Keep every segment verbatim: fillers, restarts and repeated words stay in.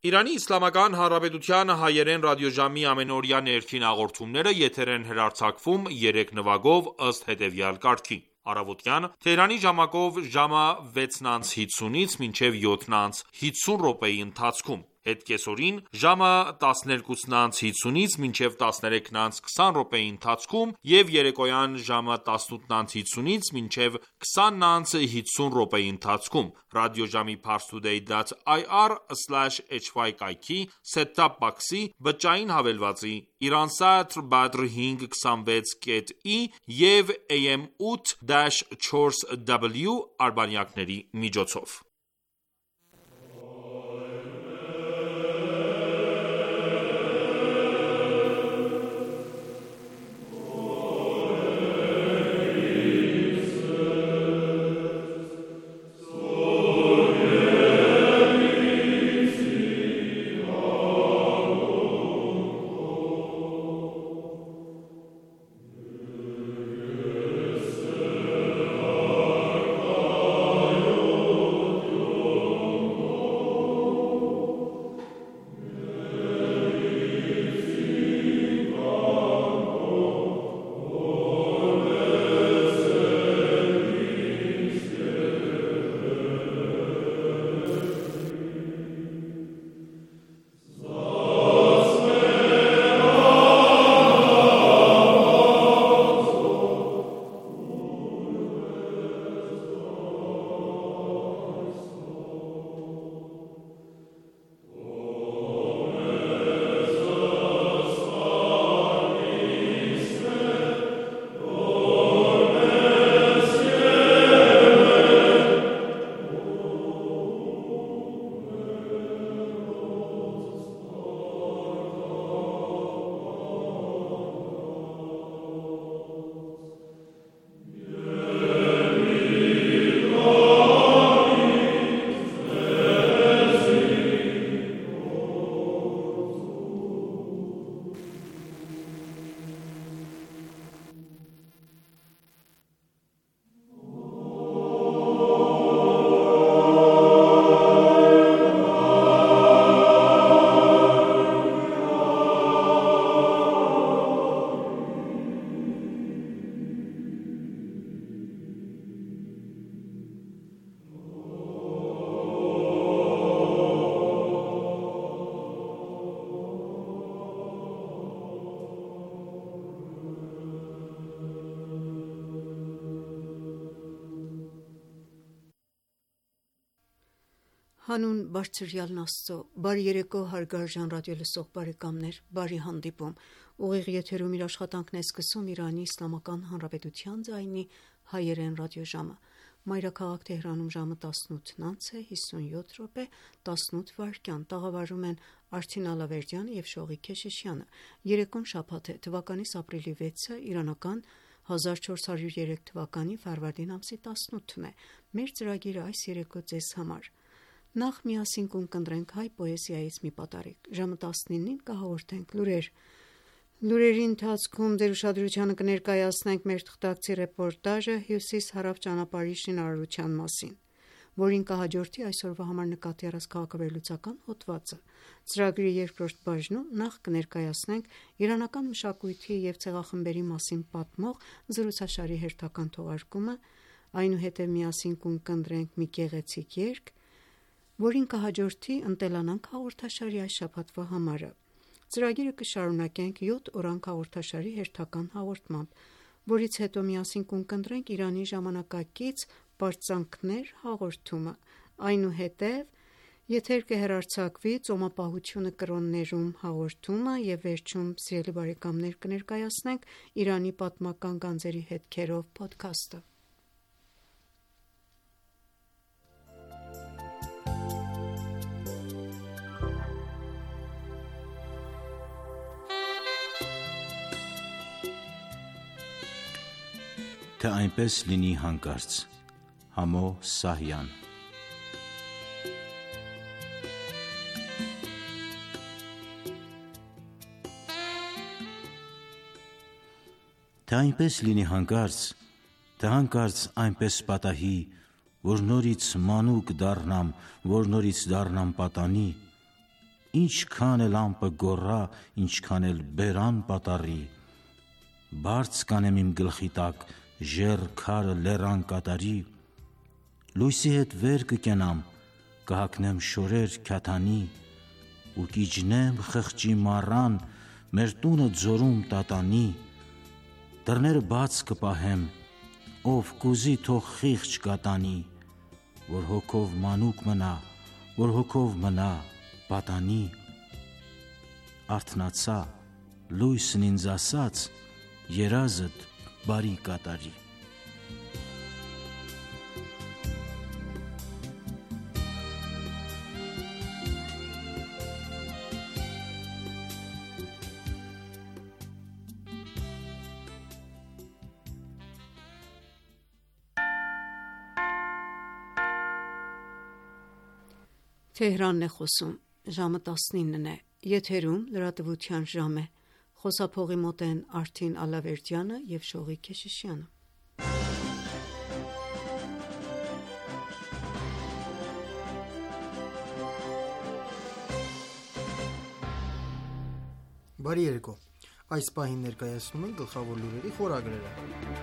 Իրանի Իսլամական Հանրապետության հայերեն ռադիոժամի ամենօրյա ներքին հաղորդումները եթեր են հեռարձակվում երեք նվագով ըստ հետևյալ կարգի: Առավոտյան Թեհրանի ժամակով ժամը վեցն անց հիսունից մինչև յոթն անց հիսուն րոպեի ընթացքում, հետկեսօրին ժամը տասներկուսն անց հիսունից մինչև տասներեքն անց քսան րոպեի ընթացքում և երեկոյան ժամը տասնութն անց հիսունից մինչև քսանն անց հիսուն րոպեի ընթացքում ռադիոժամի parstoday dot i r slash h y կայքի set-top box-ի բջջային հավելվածի Iransat Badr հինգ քսանվեց կետ ի և A M ութ չորս W արբանյակների միջոցով: Հանուն բարձրյալն Աստծո, բարի երեկո հարգարժան ռադիոլսող բարեկամներ, բարի հանդիպում: Ուղիղ եթերում իր աշխատանքն է սկսում Իրանի Իսլամական Հանրապետության ձայնի հայերեն ռադիոժամը: Մայրաքաղաք Թեհրանում ժամը տասնութն անց է հիսունյոթ րոպե տասնութ վայրկյան: Տաղավարում են Արթին Ալավերդյանը և Շողիկ Քեշիշյանը: Երեկոն շաբաթ է, թվականիս ապրիլի վեցը, իրանական հազար չորս հարյուր երեք թվականի ֆարվարդին ամսի տասնութն է: Մեր ծրագիրը այս երեկո ձեզ համար: Նախ միասին կունկնդրենք հայ պոեզիայից մի պատառիկ: Ժամը տասնինին կհաղորդենք լուրեր: Լուրերի ընթացքում ձեր ուշադրությանը կներկայացնենք մեր թղթակցի ռեպորտաժը հյուսիս-հարավ ճանապարհի շինարարության մասին, որին կհաջորդի այսօրվա համար նկատի առած քաղաքավերլուծական հոդվածը: Ծրագրի երկրորդ բաժնում նախ կներկայացնենք իրանական մշակույթի և ցեղախմբերի մասին պատմող զրուցաշարի հերթական թողարկումը, այնուհետև միասին կունկնդրենք մի գեղեցիկ երգ, որին կհաջորդի «Ընտելանանք» հաղորդաշարի այս շաբաթվա համարը: Ծրագիրը կշարունակենք յոթ օրանգ հաղորդաշարի հերթական հաղորդմամբ, որից հետո միասին կունկնդրենք Իրանի ժամանակակից պարծանքներ հաղորդումը, այնուհետև եթեր կհեռարձակվի «Ծոմապահությունը կրոններում» հաղորդումը և վերջում կներկայացնենք Իրանի պատմական գանձերի հետքերով փոդքասթը: Թե այնպես լինի հանկարծ Համո Սահյան Թե այնպես լինի հանկարծ, թե հանկարծ այնպես պատահի, որ նորից մանուկ դառնամ, որ նորից դառնամ պատանի, ինչքան էլ ամպը գոռա, ինչքան էլ բերան պատառի, բարձ կանեմ իմ գլխի տակ, ժեր քարը լեռան կատարի, լույսի հետ վեր կկենամ, կհակնեմ շորեր քյաթանի, ու կիջնեմ խղճի մառան, մեր տունը ձորում տատանի, դռները բաց կպահեմ, ով կուզի թող խիղճ կատանի, որ հոգով մանուկ մնա, որ հոգով մնա պատանի, արթնացա, լույսն ինձ ասաց, երազդ բարի կատարի։ Թեհրանն է խոսում, ժամը տասնինն է, եթերում լրատվության ժամ է, խոսափողի մոտ են Արթին Ալավերդյանը և Շողիկ Քեշիշյանը։ Բարի երեկո, այս պահին ներկայացնում են գլխավոր լուրերի խորագրերը։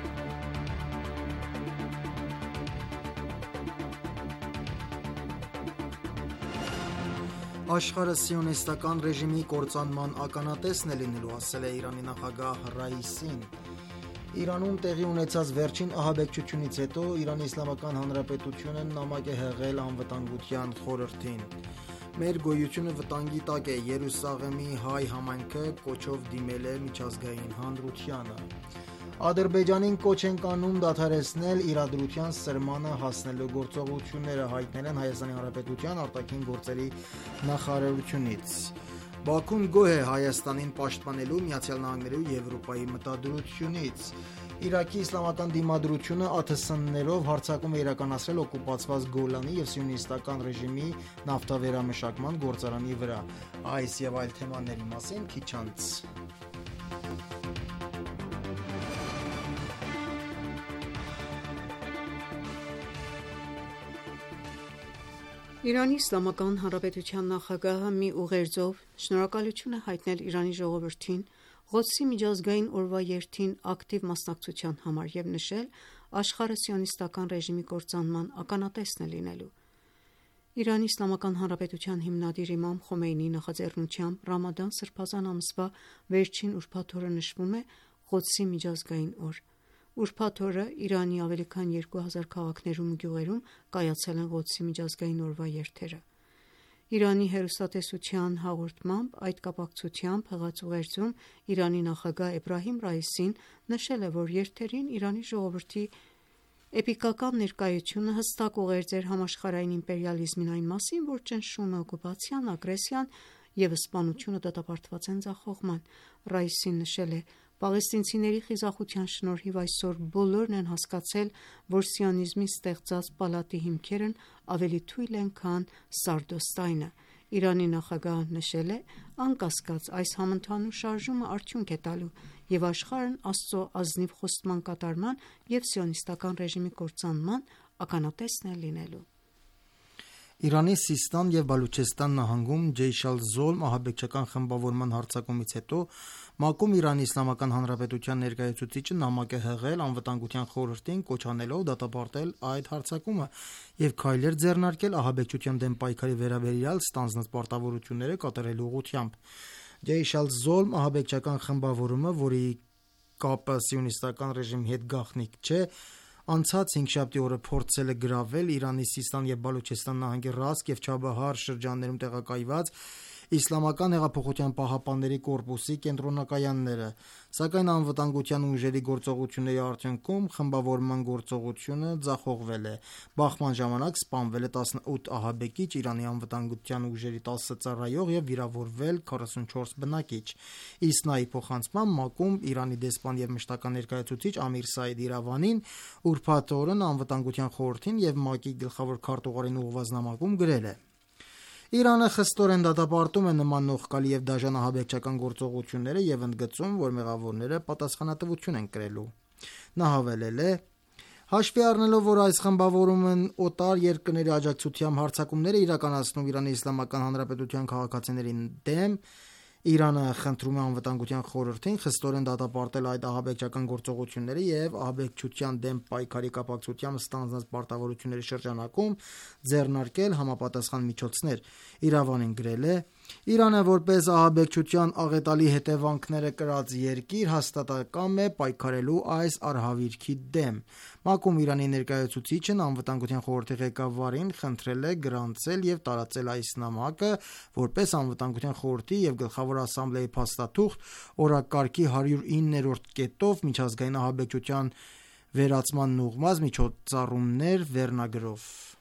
Աշխարհը սիոնիստական ռեժիմի կործանման ականատեսն է լինելու, ասել է Իրանի նախագահ Ռայիսին։ Իրանում տեղի ունեցած վերջին ահաբեկչությունից հետո Իրանի Իսլամական Հանրապետությունը նամակ է հղել անվտանգության խորհրդին։ Մեր գոյությունը վտանգի տակ է, Երուսաղեմի հայ համայնքը կոչով դիմել է միջազգային հանրությանը։ Ադրբեջանին կոչ են անում դադարեցնել իրադրության սրմանը հասնելու գործողությունները, հայտնել են Հայաստանի Հանրապետության արտաքին գործերի նախարարությունից։ Բաքուն գոհ է Հայաստանին պաշտպանելու Միացյալ Նահանգների ու Եվրոպայի մտադրությունից։ Իրաքի իսլամական դիմադրությունը ԱԹՍ-ներով հարձակում է իրականացրել օկուպացված Գոլանի և սիոնիստական ռեժիմի նավթավերամշակման գործարանի վրա։ Այս և այլ թեմաների մասին քիչ անց։ Իրանի Իսլամական Հանրապետության նախագահը մի ուղերձով շնորհակալություն է հայտնել Իրանի ժողովրդին Ղոդսի միջազգային օրվա երթին ակտիվ մասնակցության համար և նշել աշխարհը սիոնիստական ռեժիմի կործանման ականատեսն է լինելու։ Իրանի Իսլամական Հանրապետության հիմնադիր Իմամ Խոմեյնիի նախաձեռնությամբ Ռամադան սրբազան ամսվա վերջին ուրբաթ օրը նշվում է Ղոդսի միջազգային օր։ Ուրբաթ օրը Իրանի ավելի քան երկու հազար քաղաքներում ու գյուղերում կայացել են Ղոդսի միջազգային օրվա երթերը։ Իրանի հեռուստատեսության հաղորդմամբ այդ կապակցությամբ հղած ուղերձում Իրանի նախագահ Էբրահիմ Ռայիսին նշել է, որ երթերին Իրանի ժողովրդի էպիկական ներկայությունը հստակ ուղերձ էր համաշխարհային իմպերիալիզմին այն մասին, որ ճնշումը, օկուպացիան, ագրեսիան և սպանությունը դատապարտված են ձախողման։ Ռայիսին նշել է. Պաղեստինցիների խիզախության շնորհիվ այսօր բոլորն են հասկացել, որ սիոնիզմի ստեղծած պալատի հիմքերն ավելի թույլ են, քան Սարդոստայնը։ Իրանի նախագահը նշել է. անկասկած այս համընդհանուր շարժումը արդյունք է տալու և աշխարհն Աստծո ազնիվ խոստման կատարման և սիոնիստական ռեժիմի կործանման ականատեսն է լինելու։ Իրանի Սիստան և Բալուչեստան նահանգում Ջեյշ ալ-Զոլմ ահաբեկչական խմբավորման հարձակումից հետո ՄԱԿ-ում Իրանի Իսլամական Հանրապետության ներկայացուցիչը նամակ է հղել անվտանգության խորհրդին կոչ անելով դատապարտել այդ հարձակումը և քայլեր ձեռնարկել ահաբեկչության դեմ պայքարի վերաբերյալ ստանձնած պարտավորությունները կատարելու ուղղությամբ։ Ջեյշ ալ-Զոլմ ահաբեկչական խմբավորումը, որի կապը սիոնիստական ռեժիմի հետ գաղտնիք չէ, անցած հինգշաբթի օրը փորձել է գրավել Իրանի Սիստան և Բալուչեստան նահանգի Ռասկ և Չաբահար շրջաններում տեղակայված Իսլամական հեղափոխության պահապանների կորպուսի կենտրոնակայանները, սակայն անվտանգության ուժերի գործողությունների արդյունքում խմբավորման գործողությունը ձախողվել է։ Բախման ժամանակ սպանվել է տասնութ ահաբեկիչ, Իրանի անվտանգության ուժերի տասը ծառայող և վիրավորվել քառասունչորս բնակիչ։ ԻՍՆԱ-ի փոխանցմամբ ՄԱԿ-ում Իրանի դեսպան և մշտական ներկայացուցիչ Ամիր Սաիդ Իրավանին ուրբաթ օրն անվտանգության խորհրդին և ՄԱԿ-ի գլխավոր քարտուղարին ուղղված նամակում գրել է. Իրանը խստորեն դատապարտում է նման նողկալի և դաժան ահաբեկչական գործողությունները և ընդգծում, որ մեղավորները պատասխանատվություն են կրելու։ Նա հավելել է. Հաշվի առնելով, որ այս խմբավորումն օտար երկրների աջակցությամբ հարձակումներ է իրականացնում Իրանի Իսլամական Հանրապետության քաղաքացիների դեմ, Իրանը խնդրում է Անվտանգության խորհրդին խստորեն դատապարտել այդ ահաբեկչական գործողությունները և ահաբեկչության դեմ պայքարի կապակցությամբ ստանձնած պարտավորությունների շրջանակում ձեռնարկել համապատասխան միջոցներ։ Իրավանին գրել է. «Իրանը որպես ահաբեկչության աղետալի հետևանքները կրած երկիր հաստատակամ է պայքարելու այս արհավիրքի դեմ»։ ՄԱԿ-ում Իրանի ներկայացուցիչն Անվտանգության խորհրդի ղեկավարին խնդրել է գրանցել և տարածել այս նամակը որպես Անվտանգության խորհրդի և Գլխավոր ասամբլեի փաստաթուղթ օրակարգի հարյուր իններորդ կետով միջազգային ահաբեկչության վերացմանն ուղղված միջոցառումներ վերնագրով։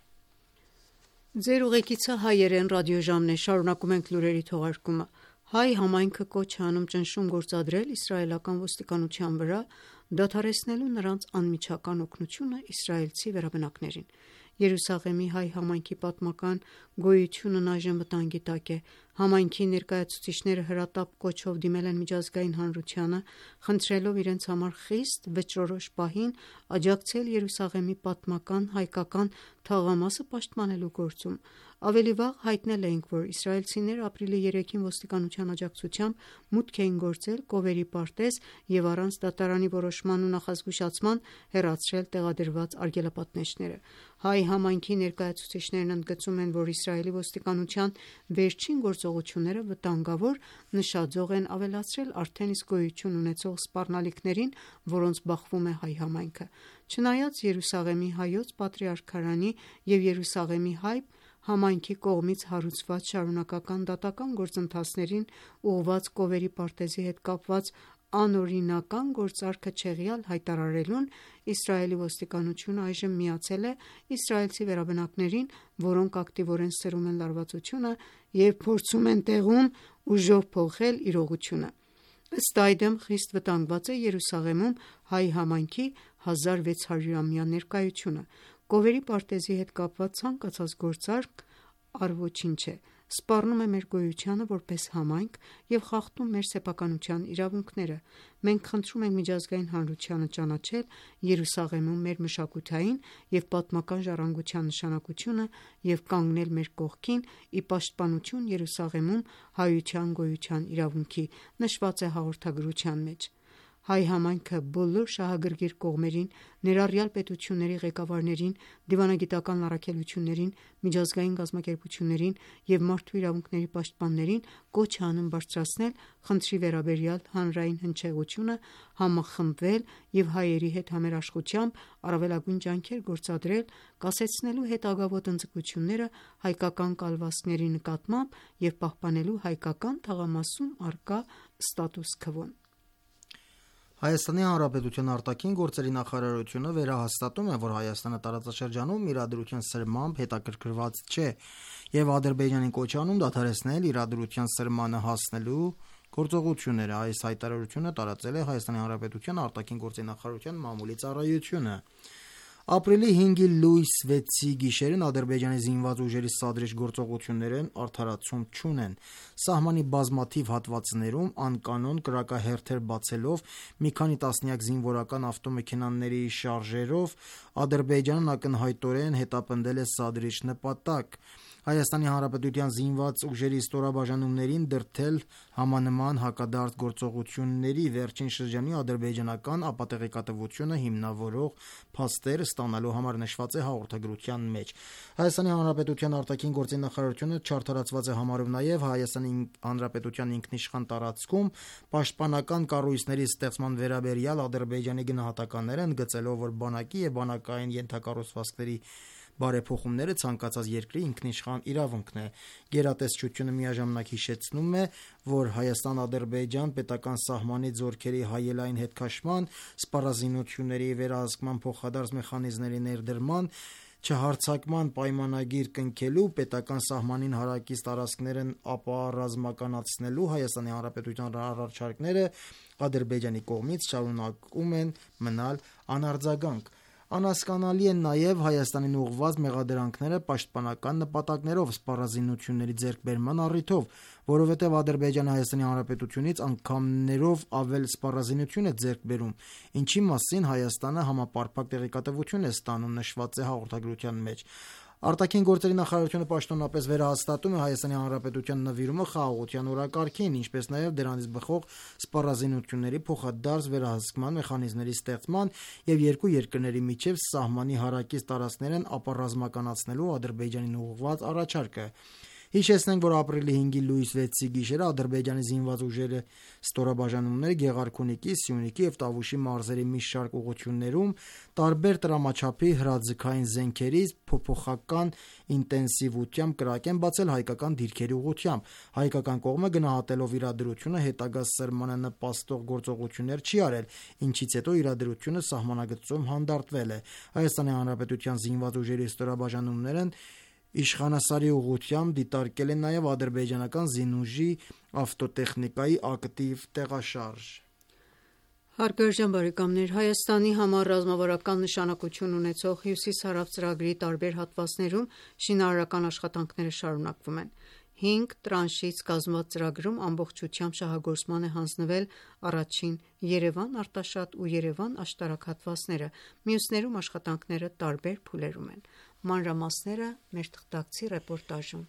Ձեր ուղեկիցը հայերեն ռադիոժամն է, շարունակում ենք լուրերի թողարկումը։ Հայ համայնքը կոչ է անում ճնշում գործադրել իսրայելական ոստիկանության վրա՝ դադարեցնելու նրանց անմիջական օգնությունը իսրայելցի վերաբնակներին։ Երուսաղեմի հայ համայնքի պատմական գոյությունն այժմ վտանգի տակ է։ Համայնքի ներկայացուցիչները հրատապ կոչով դիմել են միջազգային հանրությանը, խնդրելով իրենց համար խիստ վճռորոշ պահին աջակցել Երուսաղեմի պատմական հայկական թաղամասը պաշտպանելու գործում։ Ավելի վաղ հայտնել էինք, որ իսրայելցիները ապրիլի երեքին ոստիկանության աջակցությամբ մուտք էին գործել Կովերի պարտեզ և առանց դատարանի որոշման ու նախազգուշացման հեռացրել տեղադրված արգելապատնեշները։ Հայ համայնքի ներկայացուցիչներն ընդգծում են, որ Իսրայելի ոստիկանության վերջին գործողությունները վտանգավոր նշաձող են ավելացրել արդեն իսկ գոյություն ունեցող սպառնալիքներին, որոնց բախվում է հայ համայնքը։ Չնայած Երուսաղեմի հայոց պատրիարքարանի և Երուսաղեմի հայ համայնքի կողմից հարուցված շարունակական դատական գործընթացներին ուղղված Կովերի պարտեզի հետ կապված անօրինական գործարքը չեղյալ հայտարարելուն, Իսրայելի ոստիկանությունը այժմ միացել է իսրայելցի վերաբնակներին, որոնք ակտիվորեն սրում են լարվածությունը և փորձում են տեղում ուժով փոխել իրողությունը։ Ըստ այդմ, խիստ վտանգված է Երուսաղեմում հայ համայնքի հազար վեց հարյուրամյա ներկայությունը։ Կովերի պարտեզի հետ կապված ցանկացած գործարք առոչինչ է, սպառնում է մեր գոյությանը որպես համայնք և խախտում մեր սեփականության իրավունքները։ Մենք խնդրում ենք միջազգային հանրությանը ճանաչել Երուսաղեմում մեր մշակութային և պատմական ժառանգության նշանակությունը և կանգնել մեր կողքին՝ ի պաշտպանություն Երուսաղեմում հայության գոյության իրավունքի, նշված է հաղորդագրության մեջ։ Հայ համայնքը բոլոր շահագրգիռ կողմերին, ներառյալ պետությունների ղեկավարներին, դիվանագիտական առաքելություններին, միջազգային կազմակերպություններին և մարդու իրավունքների պաշտպաններին կոչ է անում բարձրացնել խնդրի վերաբերյալ հանրային հնչեղությունը, համախմբվել և հայերի հետ համերաշխությամբ առավելագույն ջանքեր գործադրել՝ կասեցնելու հետագա ոտնձգությունները հայկական կալվածքների նկատմամբ և պահպանելու հայկական թաղամասում առկա ստատուս քվոն։ Հայաստանի Հանրապետության արտաքին գործերի նախարարությունը վերահաստատում է, որ Հայաստանը տարածաշրջանում իրադրության սրմամբ հետաքրքրված չէ և Ադրբեջանին կոչ է անում դադարեցնել իրադրության սրմանը հասնելու գործողությունները։ Այս հայտարարությունը տարածել է Հայաստանի Հանրապետության արտաքին գործերի նախարարության մամուլի ծառայությունը։ Ապրիլի հինգի լույս վեցի գիշերն Ադրբեջանի զինված ուժերի սադրիչ գործողություններն արդարացում չունեն։ Սահմանի բազմաթիվ հատվածներում անկանոն կրակահերթեր բացելով մի քանի տասնյակ զինվորական ավտոմեքենաների շարժերով Ադրբեջանն ակնհայտորեն հետապնդել է սադրիչ նպատակ։ Հայաստանի Հանրապետության զինված ուժերի ստորաբաժանումներին դրդել համանման հակադարձ գործողությունների վերջին շրջանի ադրբեջանական ապատեղեկատվությունը հիմնավորող փաստեր ստանալու համար նշված է հաղորդագրության մեջ։ Հայաստանի Հանրապետության արտաքին գործերի նախարարությունը չարդարացված է համարում նաև Հայաստանի Հանրապետության ինքնիշխան տարածքում պաշտպանական կառույցների ստեղծման վերաբերյալ Ադրբեջանի գնահատականները, ընդգծելով, որ բանակի և բանակային ենթակառուցվածքների բարեփոխումները ցանկացած երկրի ինքնիշխան իրավունքն է։ Գերատեսչությունը միաժամանակ հիշեցնում է, որ Հայաստան-Ադրբեջան պետական սահմանի ձեռքերի հայելային հետքաշման, սպառազինությունների վերահսկման փոխադարձ մեխանիզմների ներդրման, չհարձակման պայմանագիր կնքելու, պետական սահմանին հարակից տարածքներն ապառազմականացնելու Հայաստանի Հանրապետության առաջարկները Ադրբեջանի կողմից շարունակում են մնալ անարձագանք։ Անհասկանալի են նաև Հայաստանին ուղղված մեղադրանքները պաշտպանական նպատակներով սպառազինությունների ձեռքբերման առիթով, որովհետև Ադրբեջանը Հայաստանի Հանրապետությունից անգամներով ավել սպառազինություն է ձեռք բերում, ինչի մասին Հայաստանը համապարփակ տեղեկատվություն է ստանում, նշված է հաղորդագրության մեջ։ Արտաքին գործերի նախարարությունը պաշտոնապես վերահաստատում է Հայաստանի Հանրապետության նվիրումը խաղաղության օրակարգին, ինչպես նաև դրանից բխող սպառազինությունների փոխադարձ վերահսկման մեխանիզմների ստեղծման և երկու երկրների միջև սահմանի հարակից տարածքներն ապառազմականացնելու Ադրբեջանին ուղղված առաջարկը։ Հիշեցնենք, որ ապրիլի հինգի լույս վեցի գիշերը Ադրբեջանի զինված ուժերի ստորաբաժանումները Գեղարքունիքի, Սյունիքի և Տավուշի մարզերի մի շարք ուղղություններում տարբեր տրամաչափի հրաձգային զենքերից փոփոխական ինտենսիվությամբ կրակ են բացել հայկական դիրքերի ուղղությամբ։ Հայկական կողմը գնահատելով իրադրությունը հետագա սրմանը նպաստող գործողություններ չի արել, ինչից հետո իրադրությունը սահմանագծում հանդարտվել է։ Հայաստանի Հանրապետության զինված ուժերի ստորաբաժանումներն Իշխանասարի ուղղությամբ դիտարկել են նաև ադրբեջանական զինուժի ավտոտեխնիկայի ակտիվ տեղաշարժ։ Հարգարժան բարեկամներ, Հայաստանի համար ռազմավարական նշանակություն ունեցող Հյուսիս-Հարավ ծրագրի տարբեր հատվածներում շինարարական աշխատանքները շարունակվում են։ Հինգ տրանշից կազմված ծրագրում ամբողջությամբ շահագործման է հանձնվել առաջին Երևան Արտաշատ ու Երևան Աշտարակ հատվածները, մյուսներում աշխատանքները տարբեր փուլերում են։ Մանրամասները մեր թղթակցի ռեպորտաժում։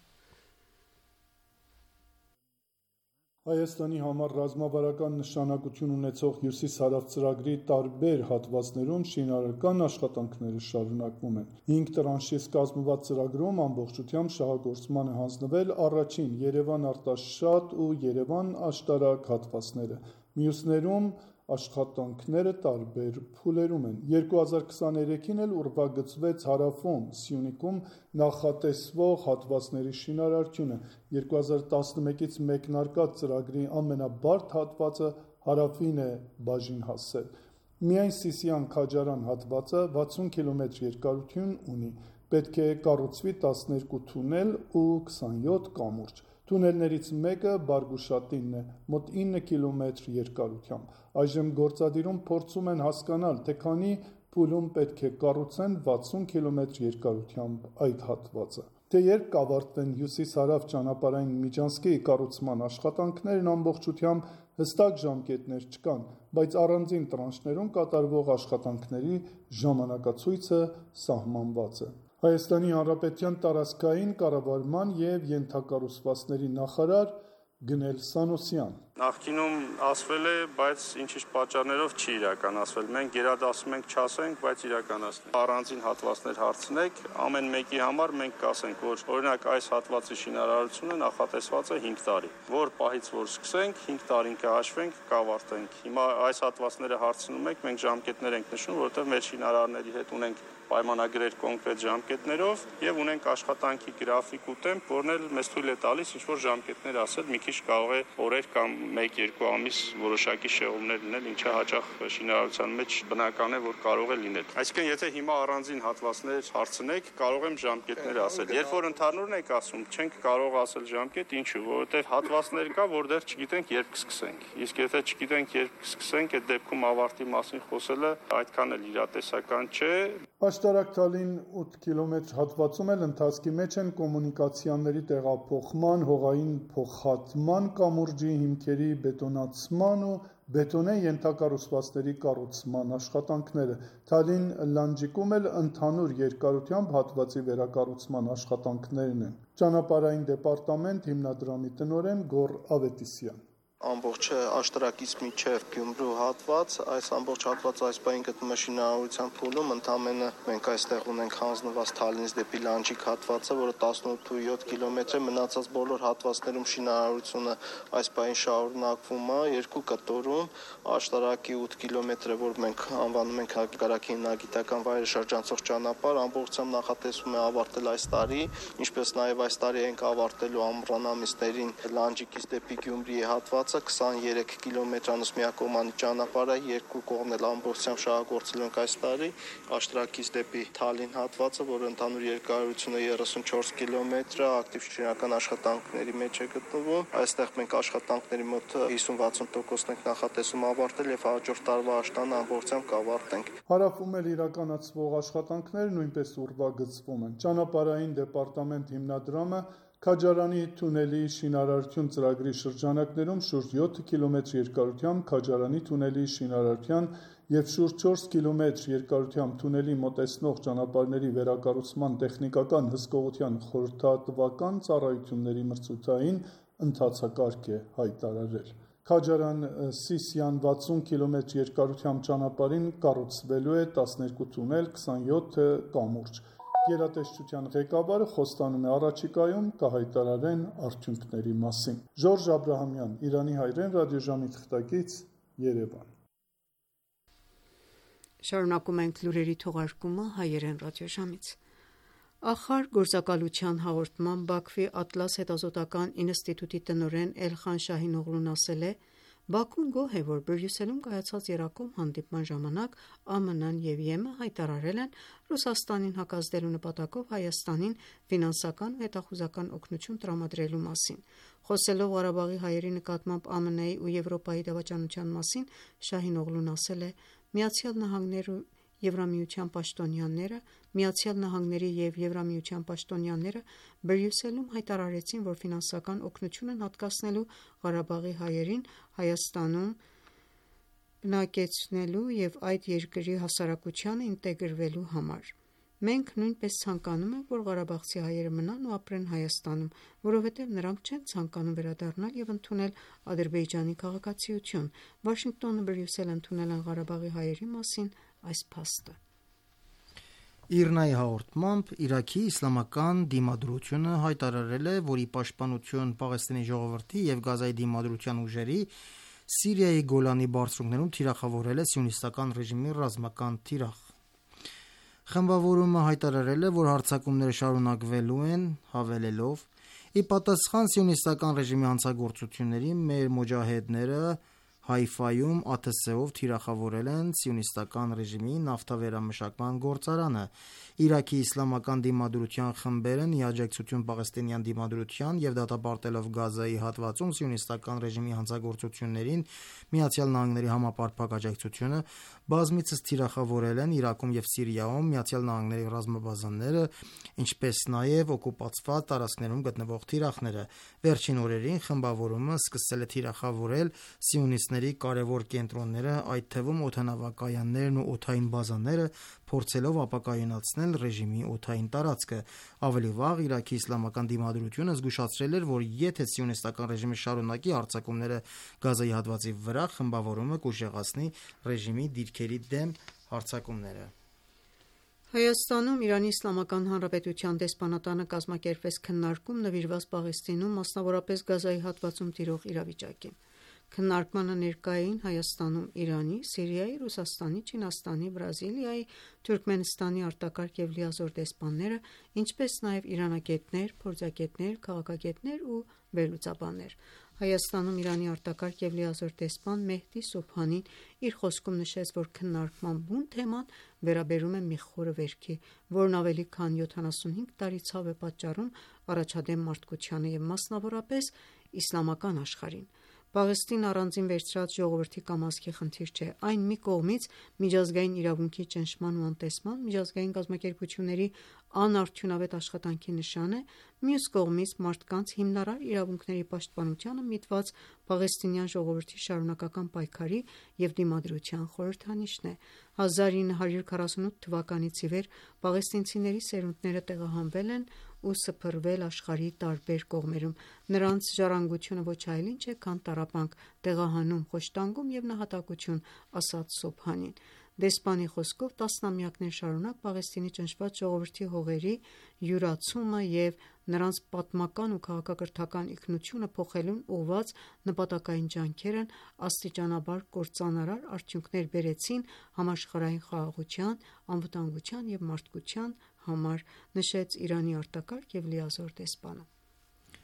Հայաստանի համար ռազմավարական նշանակություն ունեցող Հյուսիս-Հարավ ծրագրի տարբեր հատվածներում շինարարական աշխատանքները շարունակվում են։ Հինգ տրանշից կազմված ծրագրում ամբողջությամբ շահագործման է հանձնվել առաջին Երևան Արտաշատ ու Երևան Աշտարակ հատվածները, մյուսներում աշխատանքները տարբեր փուլերում են։ երկու հազար քսաներեքին էլ ուրվագծվեց Հարավում, Սյունիքում նախատեսվող հատվածների շինարարությունը։ երկու հազար տասնմեկից մեկնարկած ծրագրի ամենաբարդ հատվածը Հարավին է բաժին հասել։ Միայն Սիսիան-Քաջարան հատվածը վաթսուն կիլոմետր երկարություն ունի։ Պետք է կառուցվի տասներկու թունել ու քսանյոթ կամուրջ։ Թունելներից մեկը Բարգուշատինն է, մոտ ինը կիլոմետր երկարությամբ։ Այժմ գործադիրում փորձում են հասկանալ, թե քանի փուլում պետք է կառուցեն վաթսուն կիլոմետր երկարությամբ այդ հատվածը։ Թե երբ կավարտվեն Հյուսիս-Հարավ ճանապարհային միջանցքի կառուցման աշխատանքներն ամբողջությամբ հստակ ժամկետներ չկան, բայց առանձին տրանշներում կատարվող աշխատանքների ժամանակացույցը սահմանված է։ Հայաստանի Հանրապետության տարածքային կառավարման և ենթակառուցվածքների նախարար Գնել Սանոսյան։ Նախկինում ասվել է, բայց ինչ-ինչ պատճառներով չի իրականացվել։ Մենք գերադասում ենք, չասենք, բայց իրականացնենք։ Առանձին հատվածներ հարցնեք, ամեն մեկի համար մենք կասենք, որ օրինակ այս հատվածի շինարարությունը նախատեսված է հինգ տարի։ Որ պահից որ սկսենք, հինգ տարին կհաշվենք, կավարտենք։ Հիմա այս հատվածները հարցնում եք, մենք ժամկետներ ենք նշում, որովհետև մեր շինարարների հետ ունենք պայմանագրեր կոնկրետ ժամկետներով եւ ունենք աշխատանքի գրաֆիկ ու տեմպ, որն էլ մեզ թույլ է տալիս ինչ-որ ժամկետներ ասել, մի քիչ կարող է օրեր կամ մեկ-երկու ամիս որոշակի շեղումներ լինել, ինչը հաճախ շինարարության մեջ բնական է, որ կարող է լինել։ Այսինքն, եթե հիմա առանձին հատվածներ հարցնեք, կարող եմ ժամկետներ ասել։ Երբ որ ընդհանուրն եք ասում, չենք կարող ասել ժամկետ, ինչու, որովհետեւ հատվածներ կա, որ դեռ չգիտենք երբ կսկսենք։ Իսկ եթե չգիտենք երբ կսկսենք, այդ դեպքում ավարտի մասին խոսելը այդքան էլ իրատեսական չէ։ Աշտարակ-Թալին ութ կիլոմետր հատվածում էլ ընթացքի մեջ են կոմունիկացիաների տեղափոխման, հողային փոխհատման, կամուրջի հիմքերի բետոնացման ու բետոնե ենթակառուցվածքների կառուցման աշխատանքները։ Թալին-Լանջիկում էլ ընդհանուր երկարությամբ հատվածի վերակառուցման աշխատանքներն են։ Ճանապարհային դեպարտամենտ հիմնադրամի տնօրեն Գոռ Ավետիսյան։ Ամբողջ Աշտարակից մինչև Գյումրու հատված, այս ամբողջ հատվածը այս պահին գտնվում է շինարարության փուլում, ընդամենը մենք այստեղ ունենք հանձնված Թալինից դեպի Լանջիկ հատվածը, որը տասնութ ու յոթ կիլոմետր է, մնացած բոլոր հատվածներում շինարարությունը այս պահին շարունակվում է երկու կտորում, Աշտարակի ութ կիլոմետրը, որ մենք անվանում ենք Հակառակի հիմնագիտական վայրը շրջանցող ճանապարհ, ամբողջությամբ նախատեսվում է ավարտել այս տարի, ինչպես նաև այս տարի ենք ավարտելու ամռան ամիսներին Լանջիկից դեպի Գյումրիի հատված հատվածը քսաներեք կիլոմետրանոց միակողմանի ճանապարհ է, երկու կողմն էլ ամբողջությամբ շահագործել ենք այս տարի, Աշտրակից դեպի Թալին հատվածը, որը ընդհանուր երկարությունը երեսունչորս կիլոմետր է, ակտիվ շինարական աշխատանքների մեջ է գտնվում։ Այստեղ մենք աշխատանքների մոտ հիսուն-վաթսուն տոկոսն ենք նախատեսում ավարտել եւ հաջորդ տարվա աշտանը ամբողջությամբ կավարտենք։ Հարավում էլ իրականացվող աշխատանքները նույնպես ուրվագծվում են։ Ճանապարհային դեպարտամենտ հիմնադրամը Քաջարանի թունելի շինարարություն ծրագրի շրջանակներում շուրջ յոթ կիլոմետր երկարությամբ Քաջարանի թունելի շինարարության և շուրջ չորս կիլոմետր երկարությամբ թունելի մոտեցնող ճանապարհների վերակառուցման տեխնիկական հսկողության խորհրդատվական ծառայությունների մրցութային ընթացակարգ է հայտարարել։ Քաջարան-Սիսիան վաթսուն կիլոմետր երկարությամբ ճանապարհին կառուցվելու է տասներկու թունել, քսանյոթ կամուրջ։ Գերատեսչության ղեկավարը խոստանում է առաջիկայում կհայտարարեն արդյունքների մասին։ Ժորժ Աբրահամյան, Իրանի հայրեն ռադիոժամի թղթակից, Երևան։ Շարունակում ենք լուրերի թողարկումը հայերեն ռադիոժամից։ Ախար գործակալության հաղորդման Բաքվի Ատլաս հետազոտական ինստիտուտի տնօրեն Էլխան Շահինօղլուն ասել է. Բաքուն գոհ է, որ Բրյուսելում կայացած եռակողմ հանդիպման ժամանակ ԱՄՆ-ն և ԵՄ հայտարարել են Ռուսաստանին հակազդելու նպատակով Հայաստանին ֆինանսական ու հետախուզական օգնություն տրամադրելու մասին։ Խոսելով Ղարաբաղի հայերի նկատմամբ ԱՄՆ-ի ու Եվրոպայի դավաճանության մասին, Շահինօղլուն ասել է. Միացյալ Նահանգներն ու Եվրամիության պաշտոնյաները, Միացյալ Նահանգների և Եվրամիության պաշտոնյաները Բրյուսելում հայտարարեցին, որ ֆինանսական օգնություն են հատկացնելու Ղարաբաղի հայերին Հայաստանում բնակեցնելու և այդ երկրի հասարակությանը ինտեգրվելու համար։ Մենք նույնպես ցանկանում ենք, որ ղարաբաղցի հայերը մնան ու ապրեն Հայաստանում, որովհետև նրանք չեն ցանկանում վերադառնալ և ընդունել Ադրբեջանի քաղաքացիություն։ Վաշինգտոնը, Բրյուսելը ընդունել են Ղարաբաղի հայերի մասին այս փաստը։ ԻՌՆԱ-ի հաղորդմամբ Իրաքի իսլամական դիմադրությունը հայտարարել է, որ ի պաշտպանություն Պաղեստինի ժողովրդի և Գազայի դիմադրության ուժերի Սիրիայի Գոլանի բարձունքներում թիրախավորել է սիոնիստական ռեժիմի ռազմական թիրախ։ Խմբավորումը հայտարարել է, որ հարձակումները շարունակվելու են, հավելելով. Ի պատասխան սիոնիստական ռեժիմի հանցագործությունների մեր մոջահեդները Հայֆայում ԱԹՍ ով թիրախավորել են սիոնիստական ռեժիմի նավթավերամշակման գործարանը։ Իրաքի իսլամական դիմադրության խմբերն ի աջակցություն պաղեստինյան դիմադրության և դատապարտելով Գազայի հատվածում սիոնիստական ռեժիմի հանցագործություններին Միացյալ Նահանգների համապարփակ աջակցությունը բազմիցս թիրախավորել են Իրաքում և Սիրիայում Միացյալ Նահանգների ռազմաբազաները, ինչպես նաև օկուպացված տարածքներում գտնվող թիրախները։ Վերջին օրերին խմբավորումը սկսել է թիրախավորել սիոնիստների կարևոր կենտրոնները, այդ թվում օդանավակայաններն ու օդային բազաները, փորձելով ապակայունացնել ռեժիմի օդային տարածքը։ Ավելի վաղ Իրաքի իսլամական դիմադրությունը զգուշացրել էր, որ եթե սիոնիստական ռեժիմը շարունակի հարձակումները Գազայի հատվածի վրա, խմբավորումը կուժեղացնի ռեժիմի դիրքերի դեմ հարձակումները։ Հայաստանում Իրանի Իսլամական Հանրապետության դեսպանատանը կազմակերպվեց քննարկում նվիրված Պաղեստինում, մասնավորապես Գազայի հատվածում տիրող իրավիճակին։ Քննարկմանը ներկա էին Հայաստանում Իրանի, Սիրիայի, Ռուսաստանի, Չինաստանի, Բրազիլիայի, Թուրքմենստանի արտակարգ և լիազոր դեսպանները, ինչպես նաև իրանագետներ, փորձագետներ, քաղաքագետներ ու վերլուծաբաններ։ Հայաստանում Իրանի արտակարգ և լիազոր դեսպան Մեհդի Սոբհանին իր խոսքում նշեց, որ քննարկման բուն թեման վերաբերում է մի խորը վերքի, որն ավելի քան յոթանասունհինգ տարի ցավ է պատճառում առաջադեմ մարդկությանը և մասնավորապես իսլամական աշխարհին։ Պաղեստին առանձին վերցրած ժողովրդի կամազքի խնդիր չէ, այն մի կողմից միջազգային իրավունքի ճնշման ու անտեսման, միջազգային կազմակերպությունների անարդյունավետ աշխատանքի նշան է, մյուս կողմից մարդկանց հիմնարար իրավունքների պաշտպանությանը միտված պաղեստինյան ժողովրդի շարունակական պայքարի և դիմադրության խորհրդանիշն է։ հազար ինը հարյուր քառասունութ թվականից ի վեր պաղեստինցիների սերունդները տեղահանվել են ու սփռվել աշխարհի տարբեր կողմերում։ Նրանց ժառանգությունը ոչ այլ ինչ է, քան տառապանք, տեղահանում, խոշտանգում և նահատակություն, ասաց Սոբհանին։ Դեսպանի խոսքով տասնամյակներ շարունակ Պաղեստինի ճնշված ժողովրդի հողերի յուրացումը և նրանց պատմական ու քաղաքակրթական ինքնությունը փոխելուն ուղղված նպատակային ջանքերն աստիճանաբար կործանարար արդյունքներ բերեցին համաշխարհային խաղաղության, անվտանգության և մարդկության համար, նշեց Իրանի արտակարգ և լիազոր դեսպանը։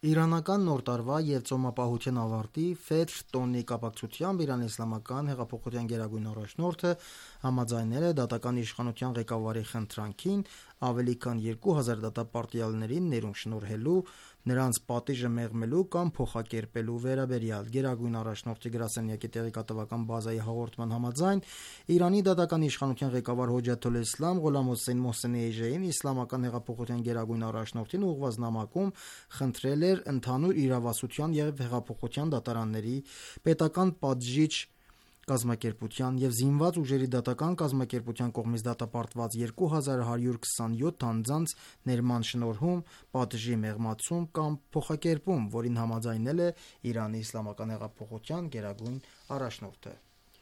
Իրանական Նոր տարվա և ծոմապահության ավարտի Ֆեթր տոնի կապակցությամբ Իրանի Իսլամական հեղափոխության գերագույն առաջնորդը համաձայնել է դատական իշխանության ղեկավարի խնդրանքին ավելի քան երկու հազար դատապարտյալներին ներում շնորհելու, նրանց պատիժը մեղմելու կամ փոխակերպելու վերաբերյալ։ Գերագույն առաջնորդի գրասենյակի տեղեկատվական բազայի հաղորդման համաձայն Իրանի դատական իշխանության ղեկավար Հոջաթոլէսլամ Ղոլամ Հոսեյն Մոհսենեժեին Իսլամական հեղափոխության գերագույն առաջնորդին ուղղված նամակում խնդրել էր ընդհանուր իրավասության և հեղափոխության դատարանների, պետական պատժիչ կազմակերպության և զինված ուժերի դատական կազմակերպության կողմից դատապարտված երկու հազար հարյուր քսանյոթ անձանց ներման շնորհում, պատժի մեղմացում կամ փոխակերպում, որին համաձայնել է Իրանի Իսլամական հեղափոխության գերագույն առաջնորդը։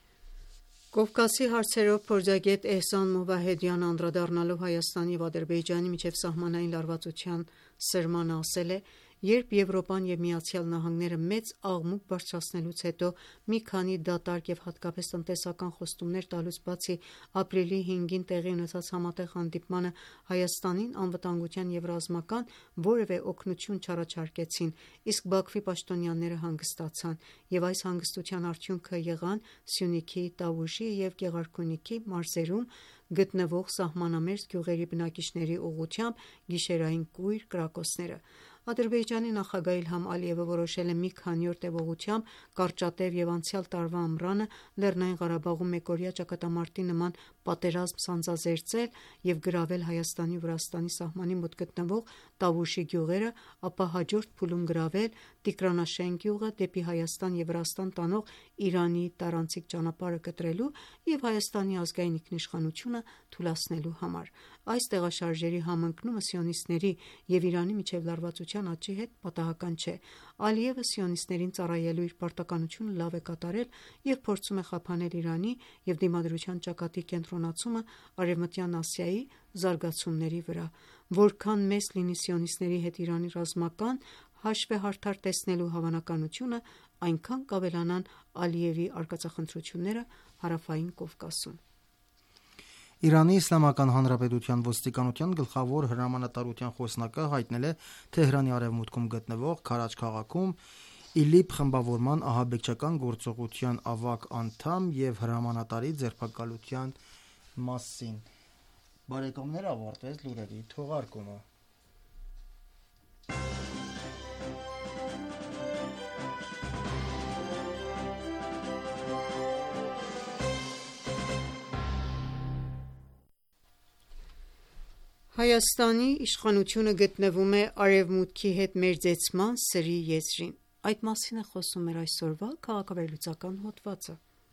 Կովկասի հարցերով փորձագետ Էհսան Մովահեդյանը անդրադառնալով Հայաստանի և Ադրբեջանի միջև սահմանային լարվածության սրմանը ասել է. «Երբ Եվրոպան և Միացյալ Նահանգները մեծ աղմուկ բարձրացնելուց հետո մի քանի դատարկ և հատկապես տնտեսական խոստումներ տալուց բացի, ապրիլի հինգին տեղի ունեցած համատեղ հանդիպմանը Հայաստանին անվտանգության և ռազմական որևէ օգնություն չառաջարկեցին, իսկ Բաքվի պաշտոնյաները հանգստացան, և այս հանգստության արդյունքը եղան Սյունիքի, Տավուշի և Գեղարքունիքի մարզերում գտնվող սահմանամերձ գյուղերի բնակիչների ուղղությամբ գիշերային կույր կրակոցները»։ Ադրբեջանի նախագահ Իլհամ Ալիևը որոշել է մի քանի օր տևողությամբ կարճատև և անցյալ տարվա ամռանը Լեռնային Ղարաբաղում մեկօրյա ճակատամարտի նման պատերազմ սանձազերծել և գրավել Հայաստանի ու Վրաստանի սահմանի մոտ գտնվող Տավուշի գյուղերը, ապա հաջորդ փուլում գրավել Տիկրանաշեն գյուղը՝ դեպի Հայաստան և Վրաստան տանող Իրանի տարանցիկ ճանապարհը կտրելու և Հայաստանի ազգային ինքնիշխանությունը թուլացնելու համար։ Այս տեղաշարժերի համընկնումը սիոնիստների և Իրանի միջև լարվածության աճի հետ պատահական չէ։ Ալիևը սիոնիստներին ծառայելու իր պարտականությունը լավ է կատարել և փորձում է խափանել Իրանի և Դիմադրության ճակատի կենտրոնացումը Արևմտյան Ասիայի զարգացումների վրա։ Որքան մեծ լինի սիոնիստների հետ Իրանի ռազմական հաշվեհարդար տեսնելու հավանականությունը, այնքան կավելանան Ալիևի արկածախնդրությունները Հարավային Կովկասում։ Իրանի Իսլամական Հանրապետության ոստիկանության գլխավոր հրամանատարության խոսնակը հայտնել է Թեհրանի արևմուտքում գտնվող Քարաջ քաղաքում ԻԼԻՊ խմբավորման ահաբեկչական գործողության ավագ անդամ և հրամանատարի ձերբակալության մասին։ Բարեկամներ, ավարտվեց լուրերի թողարկումը։ Հայաստանի իշխանությունը գտնվում է Արևմուտքի հետ մերձեցման սրի եզրին։ Այդ մասին է խոսում մեր այսօրվա քաղաքավերլուծական հոդվածը։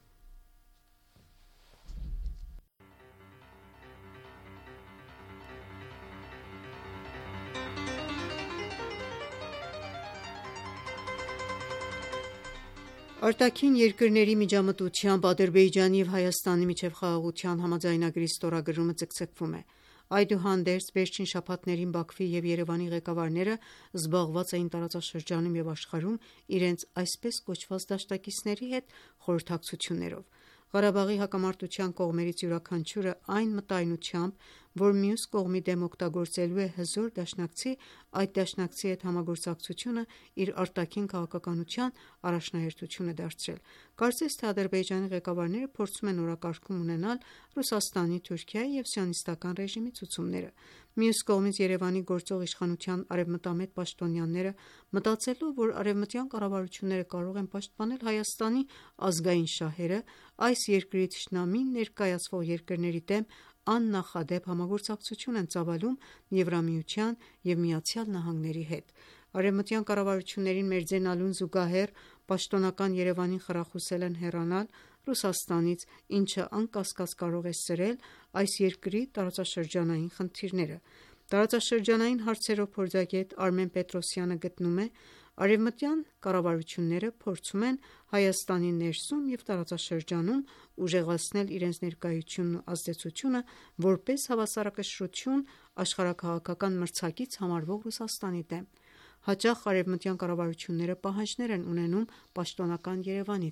Արտաքին երկրների միջամտությամբ Ադրբեջանի և Հայաստանի միջև խաղաղության համաձայնագրի ստորագրումը ձգձգվում է։ Այդուհանդերձ, վերջին շաբաթներին Բաքվի և Երևանի ղեկավարները զբաղված էին տարածաշրջանում և աշխարհում իրենց այսպես կոչված դաշնակիցների հետ խորհրդակցություններով։ Ղարաբաղի հակամարտության կողմերից յուրաքանչյուրը այն մտայնությամբ, որ մյուս կողմի դեմ օգտագործելու է հզոր դաշնակցի, այդ դաշնակցի հետ համագործակցությունը իր արտաքին քաղաքականության առաջնահերթություն է դարձրել։ Կարծես թե Ադրբեջանի ղեկավարները փորձում են օրակարգում ունենալ Ռուսաստանի, Թուրքիայի և Սիոնիստական ռեժիմի ցուցումները։ Մյուս կողմից Երևանի գործող իշխանության արևմտամետ պաշտոնյաները, մտածելով, որ արևմտյան կառավարությունները կարող են պաշտպանել Հայաստանի ազգային շահերը, այս երկրի թշնամին ներկայացվող երկրների դեմ աննախադեպ համագործակցություն են ծավալում Եվրամիության և Միացյալ Նահանգների հետ։ Արևմտյան կառավարություններին մերձենալուն զուգահեռ պաշտոնական Երևանին խրախուսել են հեռանալ Ռուսաստանից, ինչը անկասկած կարող է սրել այս երկրի տարածաշրջանային խնդիրները։ Տարածաշրջանային հարցերով փորձագետ Արմեն Պետրոսյանը գտնում է. արևմտյան կառավարությունները փորձում են Հայաստանի ներսում և տարածաշրջանում ուժեղացնել իրենց ներկայությունն ու ազդեցությունը որպես հավասարակշռություն աշխարհաքաղաքական մրցակից համարվող Ռուսաստանի դեմ։ Հաճախ արևմտյան կառավարությունները պահանջներ են ունենում պաշտոնական Երևանից,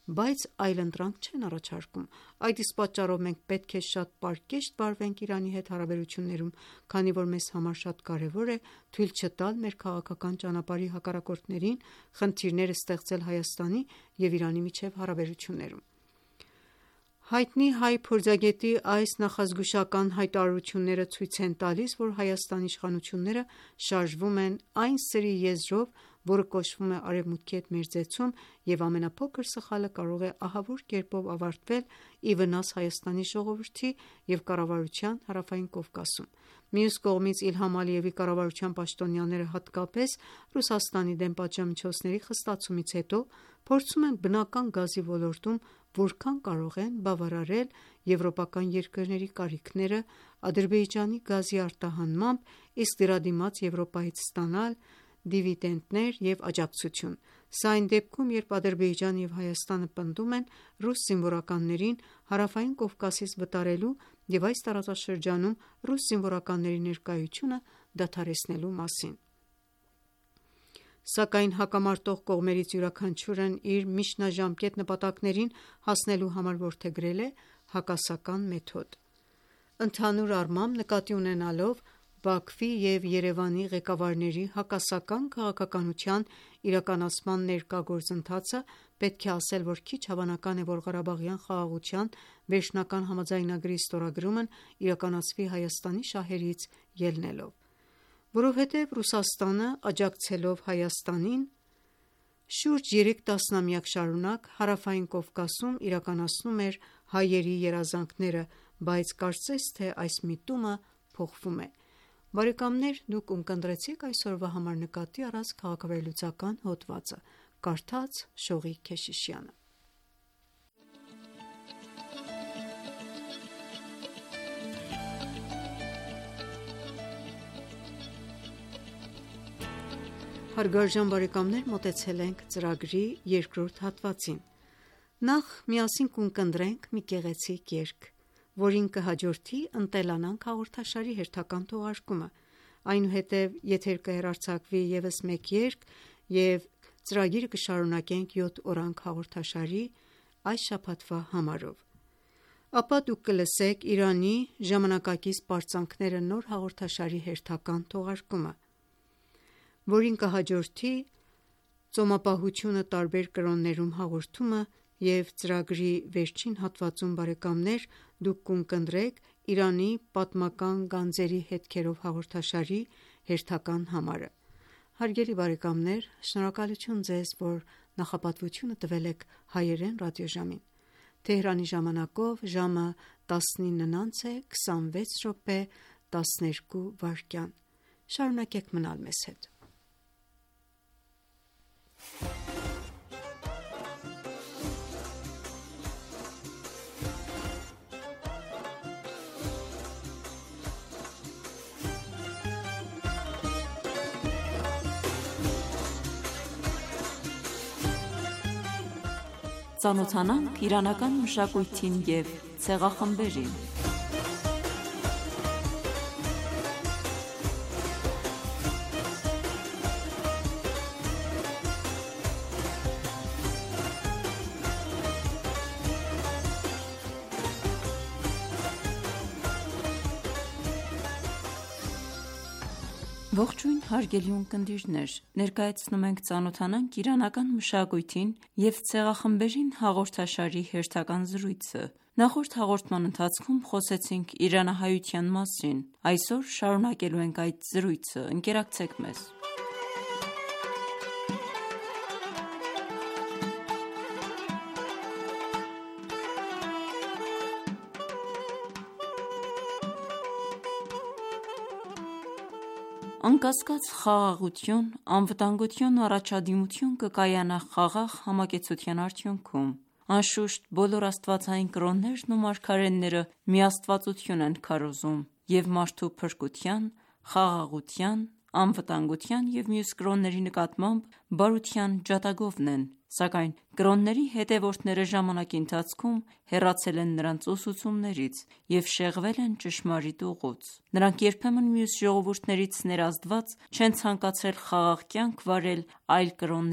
բայց այլընտրանք չեն առաջարկում։ Այդ իսկ պատճառով մենք պետք է շատ պարկեշտ վարվենք Իրանի հետ հարաբերություններում, քանի որ մեզ համար շատ կարևոր է թույլ չտալ մեր քաղաքական ճանապարհի հակառակորդներին խնդիրներ ստեղծել Հայաստանի և Իրանի միջև հարաբերություններում։ Հայտնի հայ փորձագետի այս նախազգուշական հայտարարությունները ցույց են տալիս, որ Հայաստանի իշխանությունները շարժվում են այն սրի եզրով, որը կոչվում է Արևմուտքի հետ մերձեցում, և ամենափոքր սխալը կարող է ահավոր կերպով ավարտվել ի վնաս Հայաստանի ժողովրդի և կառավարության Հարավային Կովկասում։ Մյուս կողմից Իլհամ Ալիևի կառավարության պաշտոնյաները, հատկապես Ռուսաստանի դեմ պատժամիջոցների խստացումից հետո, փորձում են բնական գազի ոլորտում որքան կարող են բավարարել եվրոպական երկրների կարիքները Ադրբեջանի գազի արտահանմամբ, իսկ դրա դիմաց Եվրոպայից ստանալ դիվիդենդներ և աջակցություն։ Սա այն դեպքում, երբ Ադրբեջանը և Հայաստանը պնդում են ռուս զինվորականներին Հարավային Կովկասից վտարելու և այս տարածաշրջանում ռուս զինվորականների ներկայությունը դադարեցնելու մասին։ Սակայն հակամարտող կողմերից յուրաքանչյուրն իր միջնաժամկետ նպատակներին հասնելու համար որդեգրել է հակասական մեթոդ։ Ընդհանուր առմամբ, նկատի ունենալով Բաքվի և Երևանի ղեկավարների հակասական քաղաքականության իրականացման ներկա գործընթացը, պետք է ասել, որ քիչ հավանական է, որ Ղարաբաղյան խաղաղության վերջնական համաձայնագրի ստորագրումն իրականացվի Հայաստանի շահերից ելնելով։ Որովհետև Ռուսաստանը, աջակցելով Հայաստանին, շուրջ երեք տասնամյակ շարունակ Հարավային Կովկասում իրականացնում էր հայերի երազանքները, բայց կարծես թե այս միտումը փոխվում է։ Բարեկամներ, դուք ունկնդրեցիք այսօրվա համար նկատի առած քաղաքավերլուծական հոդվածը, կարդաց Շողիկ Քեշիշյանը։ Հարգարժան բարեկամներ, մոտեցել ենք ծրագրի երկրորդ հատվածին։ Նախ միասին կունկնդրենք մի գեղեցիկ երգ, որին կհաջորդի «Ընտելանանք» հաղորդաշարի հերթական թողարկումը, այնուհետև եթեր կհեռարձակվի ևս մեկ երգ և ծրագիրը կշարունակենք յոթ օրանգ հաղորդաշարի այս շաբաթվա համարով։ Ապա դուք կլսեք «Իրանի ժամանակակից պարծանքները» նոր հաղորդաշարի հերթական թողարկումը, որին կհաջորդի «Ծոմապահությունը տարբեր կրոններում» հաղորդումը և ծրագրի վերջին հատվածում, բարեկամներ, դուք կունկնդրեք «Իրանի պատմական գանձերի հետքերով» հաղորդաշարի հերթական համարը։ Հարգելի բարեկամներ, շնորհակալություն ձեզ, որ նախապատվությունը տվել եք Հայերեն ռադիոժամին։ Թեհրանի ժամանակով ժամը տասնինն անց է քսանվեց րոպե տասներկու վայրկյան։ Շարունակեք մնալ մեզ հետ։ Ծանոթանանք իրանական մշակույթին և ցեղախմբերին։ Ողջույն հարգելի ունկնդիրներ, ներկայացնում ենք «Ծանոթանանք իրանական մշակույթին և ցեղախմբերին» հաղորդաշարի հերթական զրույցը։ Նախորդ հաղորդման ընթացքում խոսեցինք իրանահայության մասին, այսօր շարունակելու ենք այդ զրույցը, ընկերակցեք մեզ։ Անկասկած խաղաղություն, անվտանգություն ու առաջադիմություն կկայանա խաղաղ համակեցության արդյունքում։ Անշուշտ, բոլոր աստվածային կրոններն ու մարգարեները միաստվածություն են քարոզում և մարդու փրկության, խաղաղության, անվտանգության և մյուս կրոնների նկատմամբ բարության ջատագովն են, սակայն կրոնների հետևորդները ժամանակի ընթացքում հեռացել են նրանց ուսուցումներից և շեղվել են ճշմարիտ ուղուց։ Նրանք երբեմն մյուս ժողովուրդներից ներազդված չեն ցանկացել խաղաղ կյանք վարել այլ կրոնների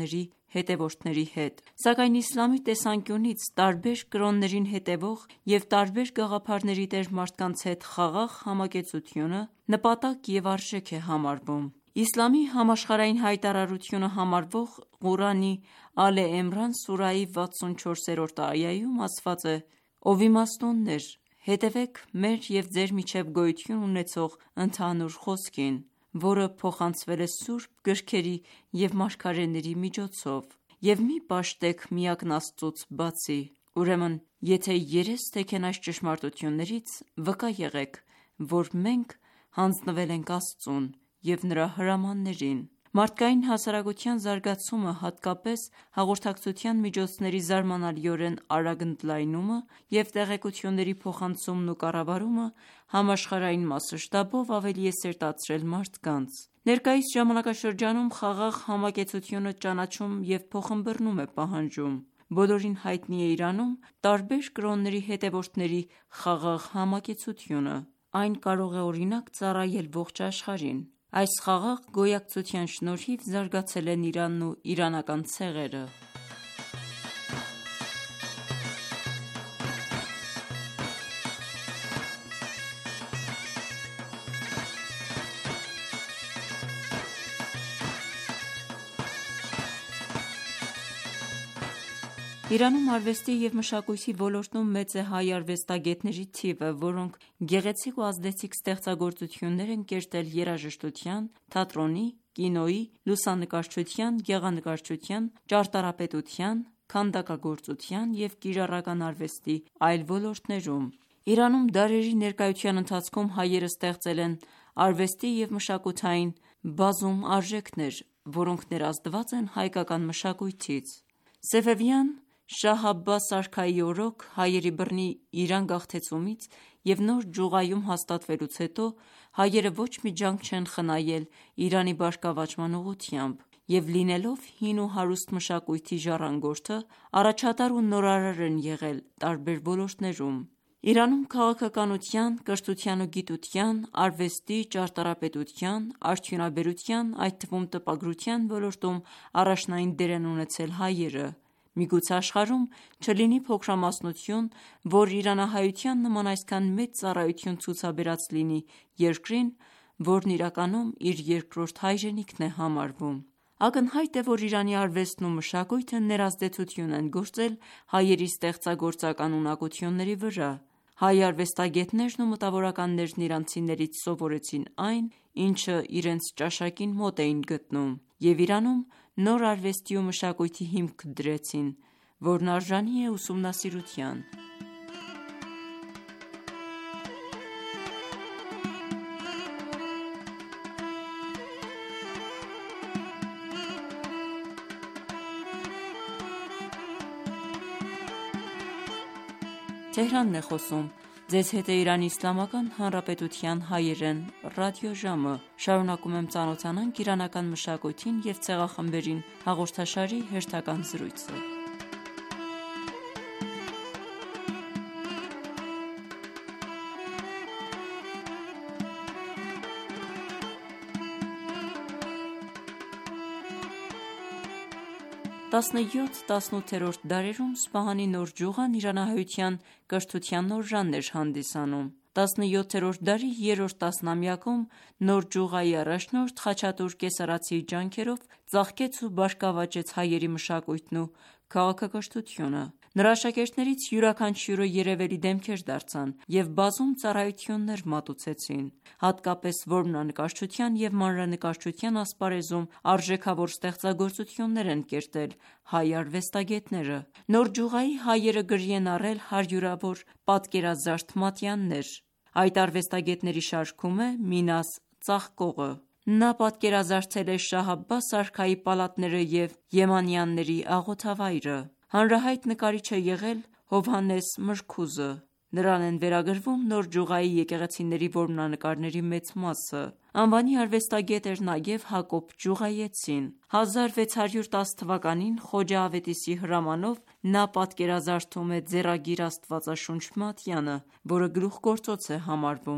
հետևորդների հետ։ Սակայն իսլամի տեսանկյունից տարբեր կրոններին հետևող և տարբեր գաղափարների տեր մարդկանց հետ խաղաղ համակեցությունը նպատակ և արժեք է համարվում։ Իսլամի համաշխարհային հայտարարությունը համարվող Ղուրանի Ալե Էմրան սուրայի վաթսունչորսերորդ այայում ասված է. «Ով իմաստուններ, հետևեք մեր և ձեր միջև գոյություն ունեցող ընդհանուր խոսքին, որը փոխանցվել է սուրբ գրքերի և մարգարեների միջոցով, և մի պաշտեք միակն Աստծուց բացի: Ուրեմն եթե երես թեքեն այս ճշմարտություններից, վկա եղեք, որ մենք հանձնվել ենք Աստծուն և նրա հրամաններին»: Մարդկային հասարակության զարգացումը, հատկապես հաղորդակցության միջոցների զարմանալիորեն արագ ընդլայնումը և տեղեկությունների փոխանցումն ու կառավարումը համաշխարհային մասշտաբով ավելի է սերտացրել մարդկանց: Ներկայիս ժամանակաշրջանում խաղաղ համակեցությունը ճանաչում և փոխըմբըռնում է պահանջում: Բոլորին հայտնի է Իրանում տարբեր կրոնների հետևորդների խաղաղ համակեցությունը: Այն կարող է օրինակ ծառայել ողջ աշխարհին: Այս խաղաղ գոյակցության շնորհիվ զարգացել են Իրանն ու իրանական ցեղերը: Իրանում արվեստի և մշակույթի ոլորտում մեծ է հայ արվեստագետների թիվը, որոնք գեղեցիկ ու ազդեցիկ ստեղծագործություններ են կերտել երաժշտության, թատրոնի, կինոյի, լուսանկարչության, գեղանկարչության, ճարտարապետության, քանդակագործության և կիրառական արվեստի այլ ոլորտներում: Իրանում դարերի ներկայության ընթացքում հայերը ստեղծել են արվեստի և մշակութային բազում արժեքներ, որոնք ներազդված են հայկական մշակույթից: Սեֆևյան Շահ Աբբաս արքայի օրոք հայերի բռնի Իրան գաղթեցումից և նոր Ջուղայում հաստատվելուց հետո հայերը ոչ մի ջանք չեն խնայել Իրանի բարգավաճման ուղղությամբ և լինելով հին ու հարուստ մշակույթի ժառանգորդը, առաջատար ու նորարար են եղել տարբեր ոլորտներում: Իրանում քաղաքականության, կրթության ու գիտության, արվեստի, ճարտարապետության, արդյունաբերության, այդ թվում տպագրության ոլորտում առաջնային դեր են ունեցել հայերը: Միգուցե աշխարհում չլինի փոքրամասնություն, որ իրանահայության նման այսքան մեծ ծառայություն ցուցաբերած լինի երկրին, որն իրականում իր երկրորդ հայրենիքն է համարվում: Ակնհայտ է, որ Իրանի արվեստն ու մշակույթը ներազդեցություն են գործել հայերի ստեղծագործական ունակությունների վրա: Հայ արվեստագետներն ու մտավորականներն իրանցիներից սովորեցին այն, ինչը իրենց ճաշակին մոտ էին գտնում և Իրանում նոր արվեստի ու մշակույթի հիմք դրեցին, որն արժանի է ուսումնասիրության: տասնյոթ տասնութերորդ դարերում Սպահանի նոր Ջուղան իրանահայության կրթության օժան էր հանդիսանում: տասնյոթերորդ դարի երրորդ տասնամյակում նոր Ջուղայի առաջնորդ Խաչատուր կեսարացիի ջանքերով ծաղկեց ու բարգավաճեց հայերի մշակույթն ու քաղաքակրթությունը: Նրա աշակերտներից յուրաքանչյուրը երևելի դեմքեր դարձան և բազում ծառայություններ մատուցեցին: Հատկապես որմնանկարչության և մանրանկարչության ասպարեզում արժեքավոր ստեղծագործություններ են կերտել հայ արվեստագետները: Նոր Ջուղայի հայերը գրի են առել հարյուրավոր պատկերազարդ մատյաններ: Այդ արվեստագետների շարքում է Մինաս Ծաղկողը: Նա պատկերազարդել է Շահ Աբբաս արքայի պալատները և Եմանյանների աղոթավայրը: Հանրահայտ նկարիչ է եղել Հովհաննես Մրգուզը: Նրան են վերագրվում Նոր Ջուղայի եկեղեցիների որմնանկարների մեծ մասը: Անվանի արվեստագետ էր նաև Հակոբ Ջուղայեցին: հազար վեց հարյուր տաս թվականին Խոջա Ավետիսի հրամանով նա պատկերազարդում է ձեռագիր Աստվածաշունչ մատյանը, որը գլուխգործոց է համարվում: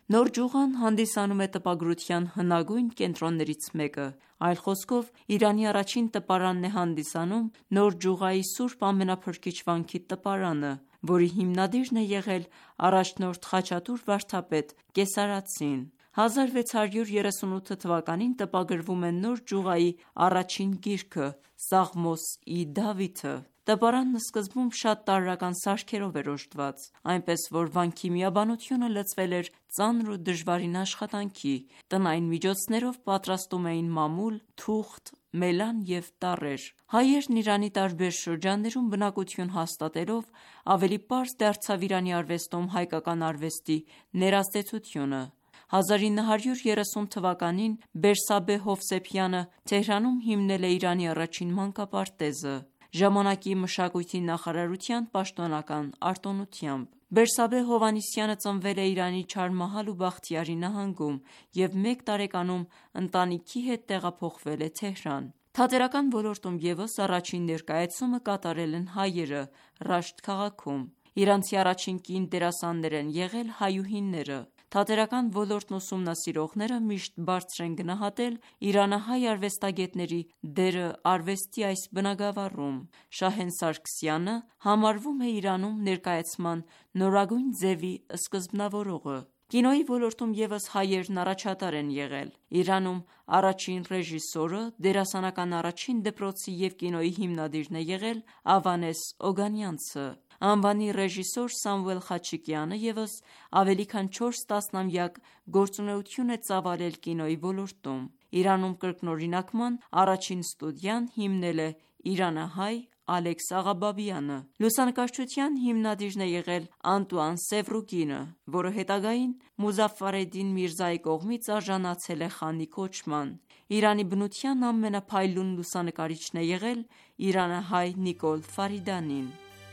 Նոր ջուղան հանդիսանում է տպագրության հնագույն կենտրոններից մեկը։ Այլ խոսքով, Իրանի առաջին տպարանն է հանդիսանում Նոր ջուղայի Սուրբ Ամենափրկիչ վանքի տպարանը, որի հիմնադիրն է եղել առաջնորդ Խաչատուր վարդապետ Կեսարացին։ հազար վեց հարյուր երեսունութ թվականին տպագրվում է Նոր ջուղայի առաջին գիրքը Սաղմոս-ի Դավիթը։ Տպարանն սկզբում շատ տարրական սարքերով էր օժտված, այնպես որ վանքի միաբանությունը լծվել էր ծանր ու դժվարին աշխատանքի։ Տնային միջոցներով պատրաստում էին մամուլ, թուղթ, մելան և տառեր։ Հայերն Իրանի տարբեր շրջաններում բնակություն հաստատելով ավելի պարզ դարձավ Իրանի արվեստում հայկական արվեստի ներազդեցությունը։ հազար ինը հարյուր երեսուն թվականին Բերսաբե Հովսեփյանը Թեհրանում հիմնել է Իրանի առաջին մանկապարտեզը՝ ժամանակի մշակույթի նախարարության պաշտոնական արտոնությամբ։ Բերսաբե Հովհաննիսյանը ծնվել է Իրանի Չհարմահալ ու Բախտիարի նահանգում և մեկ տարեկանում ընտանիքի հետ տեղափոխվել է Թեհրան։ Թատերական ոլորտում ևս առաջին ներկայացումը կատարել են հայերը Ռաշտ քաղաքում։ Իրանցի առաջին կին դերասաններ են եղել հայուհիները։ Թատերական ոլորտն ուսումնասիրողները միշտ բարձր են գնահատել իրանահայ արվեստագետների դերը արվեստի այս բնագավառում։ Շահեն Սարգսյանը համարվում է Իրանում ներկայացման նորագույն ձևի սկզբնավորողը։ Կինոյի ոլորտում ևս հայերն առաջատար են եղել։ Իրանում առաջին ռեժիսորը, դերասանական առաջին դպրոցի և կինոյի հիմնադիրն է եղել Ավանես Օգանյանցը։ Անվանի ռեժիսոր Սամվել Խաչիկյանը ևս ավելի քան չորս տասնամյակ գործունեություն է ծավալել կինոյի ոլորտում։ Իրանում կրկնօրինակման առաջին ստուդիան հիմնել է իրանահայ Ալեքս Աղաբաբյանը։ Լուսանկարչության հիմնադիրն է եղել Անտուան Սևրուկինը, որը հետագային Մուզաֆարեդդին Միրզայի կողմից արժանացել է խանի կոչման։ Իրանի բնության ամենափայլուն լուսանկարիչն է եղել իրանահայ Նիկոլ Ֆարիդանին։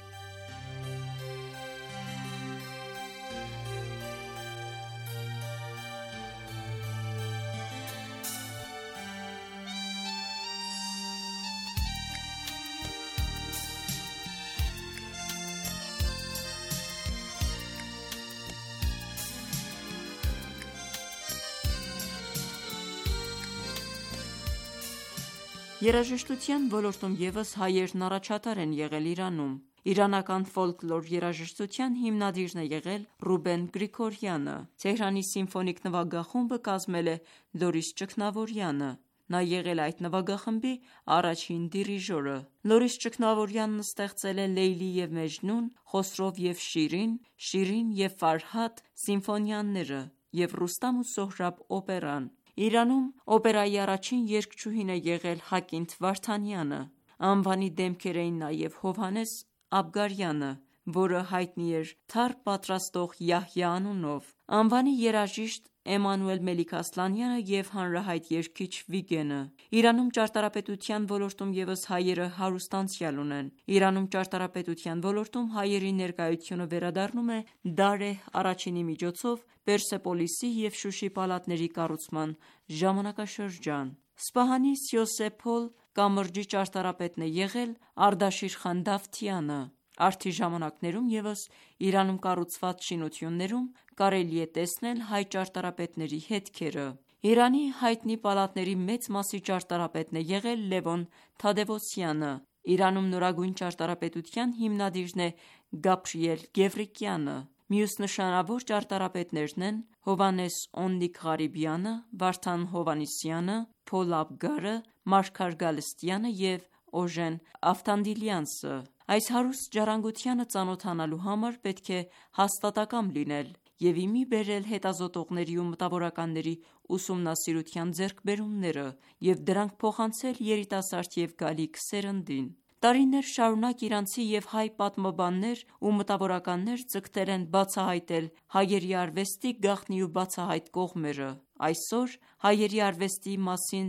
Երաժշտության ոլորտում ևս հայերն առաջատար են եղել Իրանում։ Իրանական ֆոլկլոր երաժշտության հիմնադիրն է եղել Ռուբեն Գրիգորյանը։ Թեհրանի սիմֆոնիկ նվագախումբը կազմել է Լորիս Ճգնավորյանը։ Նա եղել է այդ նվագախմբի առաջին դիրիժորը։ Լորիս Ճգնավորյանն ստեղծել է Լեյլի և Մեջնուն, Խոսրով և Շիրին, Շիրին և Ֆարհադ սիմֆոնիաները և Ռուստամ ու Սոհրաբ օպերան։ Իրանում օպերայի առաջին երգչուհին է եղել Հակինթ Վարդանյանը։ Անվանի դեմքեր էին նաև Հովհաննես Աբգարյանը, որը հայտնի էր թառ պատրաստող Յահյա անունով, անվանի երաժիշտ Էմանուել Մելիք-Ասլանյանը և հանրահայտ երգիչ Վիգենը։ Իրանում ճարտարապետության ոլորտում ևս հայերը հարուստ անցյալ ունեն։ Իրանում ճարտարապետության ոլորտում հայերի ներկայությունը վերադառնում է Դարեհ առաջինի միջոցով Պերսեպոլիսի և Շուշի պալատների կառուցման ժամանակաշրջան։ Սպահանի Սյոսեփոլ կամրջի ճարտարապետն է եղել Արտաշիր խան Դավթյանը։ Արդի ժամանակներում ևս Իրանում կառուցված շինություններում կարելի է տեսնել հայ ճարտարապետների հետքերը։ Իրանի հայտնի պալատների մեծ մասի ճարտարապետն է եղել Լևոն Թադևոսյանը։ Իրանում նորագույն ճարտարապետության հիմնադիրն է Գաբրիել Գևրիկյանը։ Մյուս նշանավոր ճարտարապետներն են Հովհաննես Օննիկ Ղարիբյանը, Վարդան Հովհաննիսյանը, Փոլ Աբգարը, Մարգար Գալստյանը և Օժեն Ավթանդիլյանցը։ Այս հարուստ ժառանգությանը ծանոթանալու համար պետք է հաստատակամ լինել և ի մի բերել հետազոտողների ու մտավորականների ուսումնասիրության ձեռքբերումները և դրանք փոխանցել երիտասարդ և գալիք սերնդին։ Տարիներ շարունակ իրանցի և հայ պատմաբաններ ու մտավորականներ ձգտել են բացահայտել հայերի արվեստի գաղտնի ու բացահայտ կողմերը։ Այսօր հայերի արվեստի մասին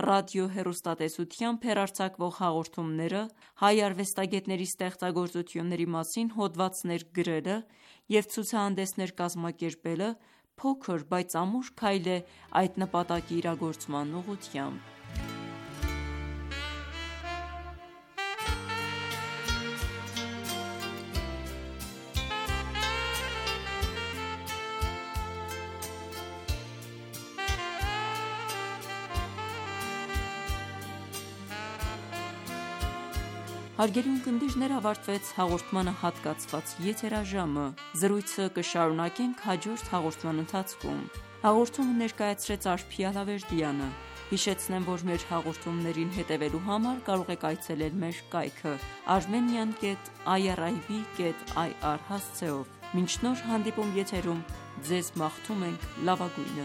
ռադիո-հեռուստատեսությամբ հեռարձակվող հաղորդումները, հայ արվեստագետների ստեղծագործությունների մասին հոդվածներ գրելը և ցուցահանդեսներ կազմակերպելը փոքր, բայց ամուր քայլ է այդ նպատակի իրագործման ուղղությամբ։ Հարգելի ունկնդիրներ, ավարտվեց հաղորդմանը հատկացված եթերաժամը։ Զրույցը կշարունակենք հաջորդ հաղորդման ընթացքում։ Հաղորդումը ներկայացրեց Արփի Ալավերդյանը։ Հիշեցնեմ, որ մեր հաղորդումներին հետևելու համար կարող եք այցելել մեր կայքը armenian dot i r i v dot i r հասցեով։ Մինչ նոր հանդիպում եթերում ձեզ մաղթում ենք լավագույնը։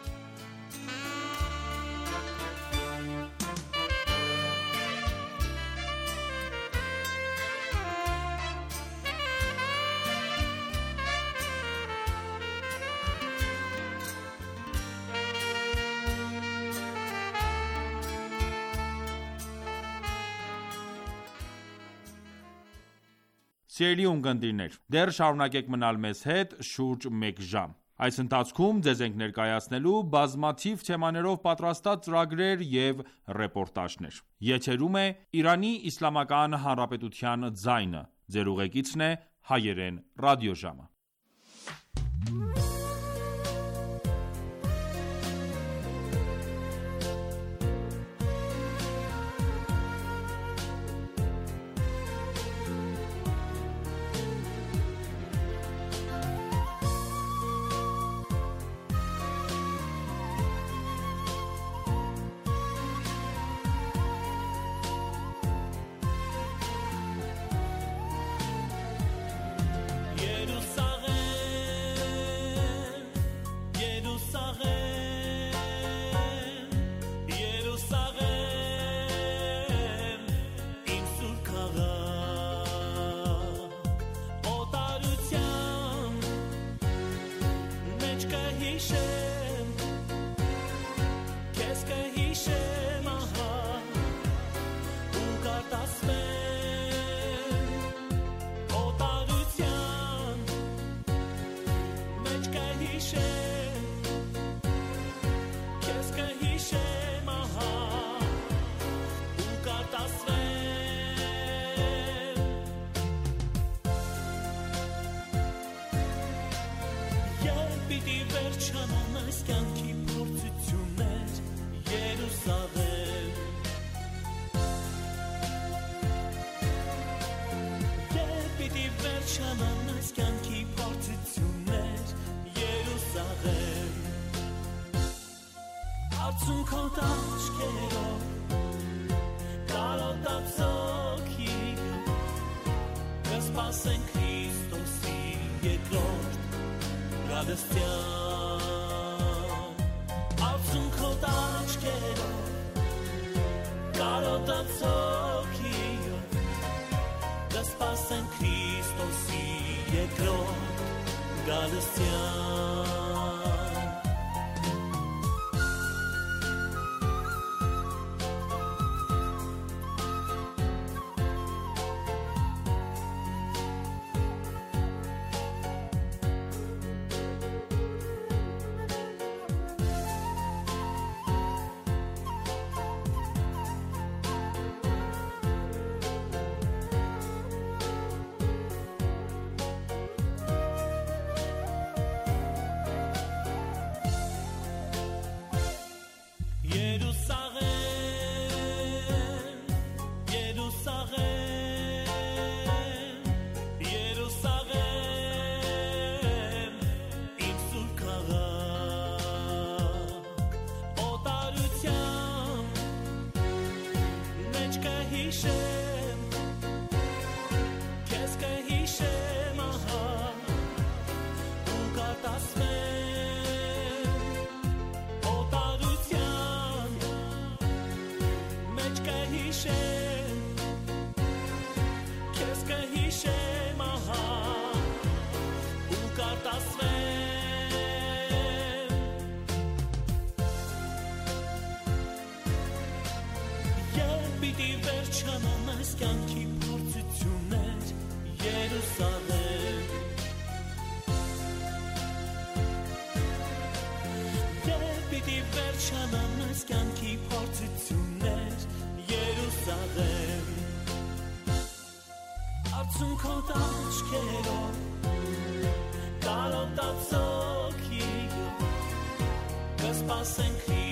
Սիրելի ունկնդիրներ, դեռ շարունակեք մնալ մեզ հետ շուրջ մեկ ժամ։ Այս ընթացքում ձեզ ենք ներկայացնելու բազմաթիվ թեմաներով պատրաստած ծրագրեր և ռեպորտաժներ։ Եթերում է Իրանի Իսլամական Հանրապետության ձայնը։ Ձեր ուղեկիցն է Հայերեն ռադիոժամը։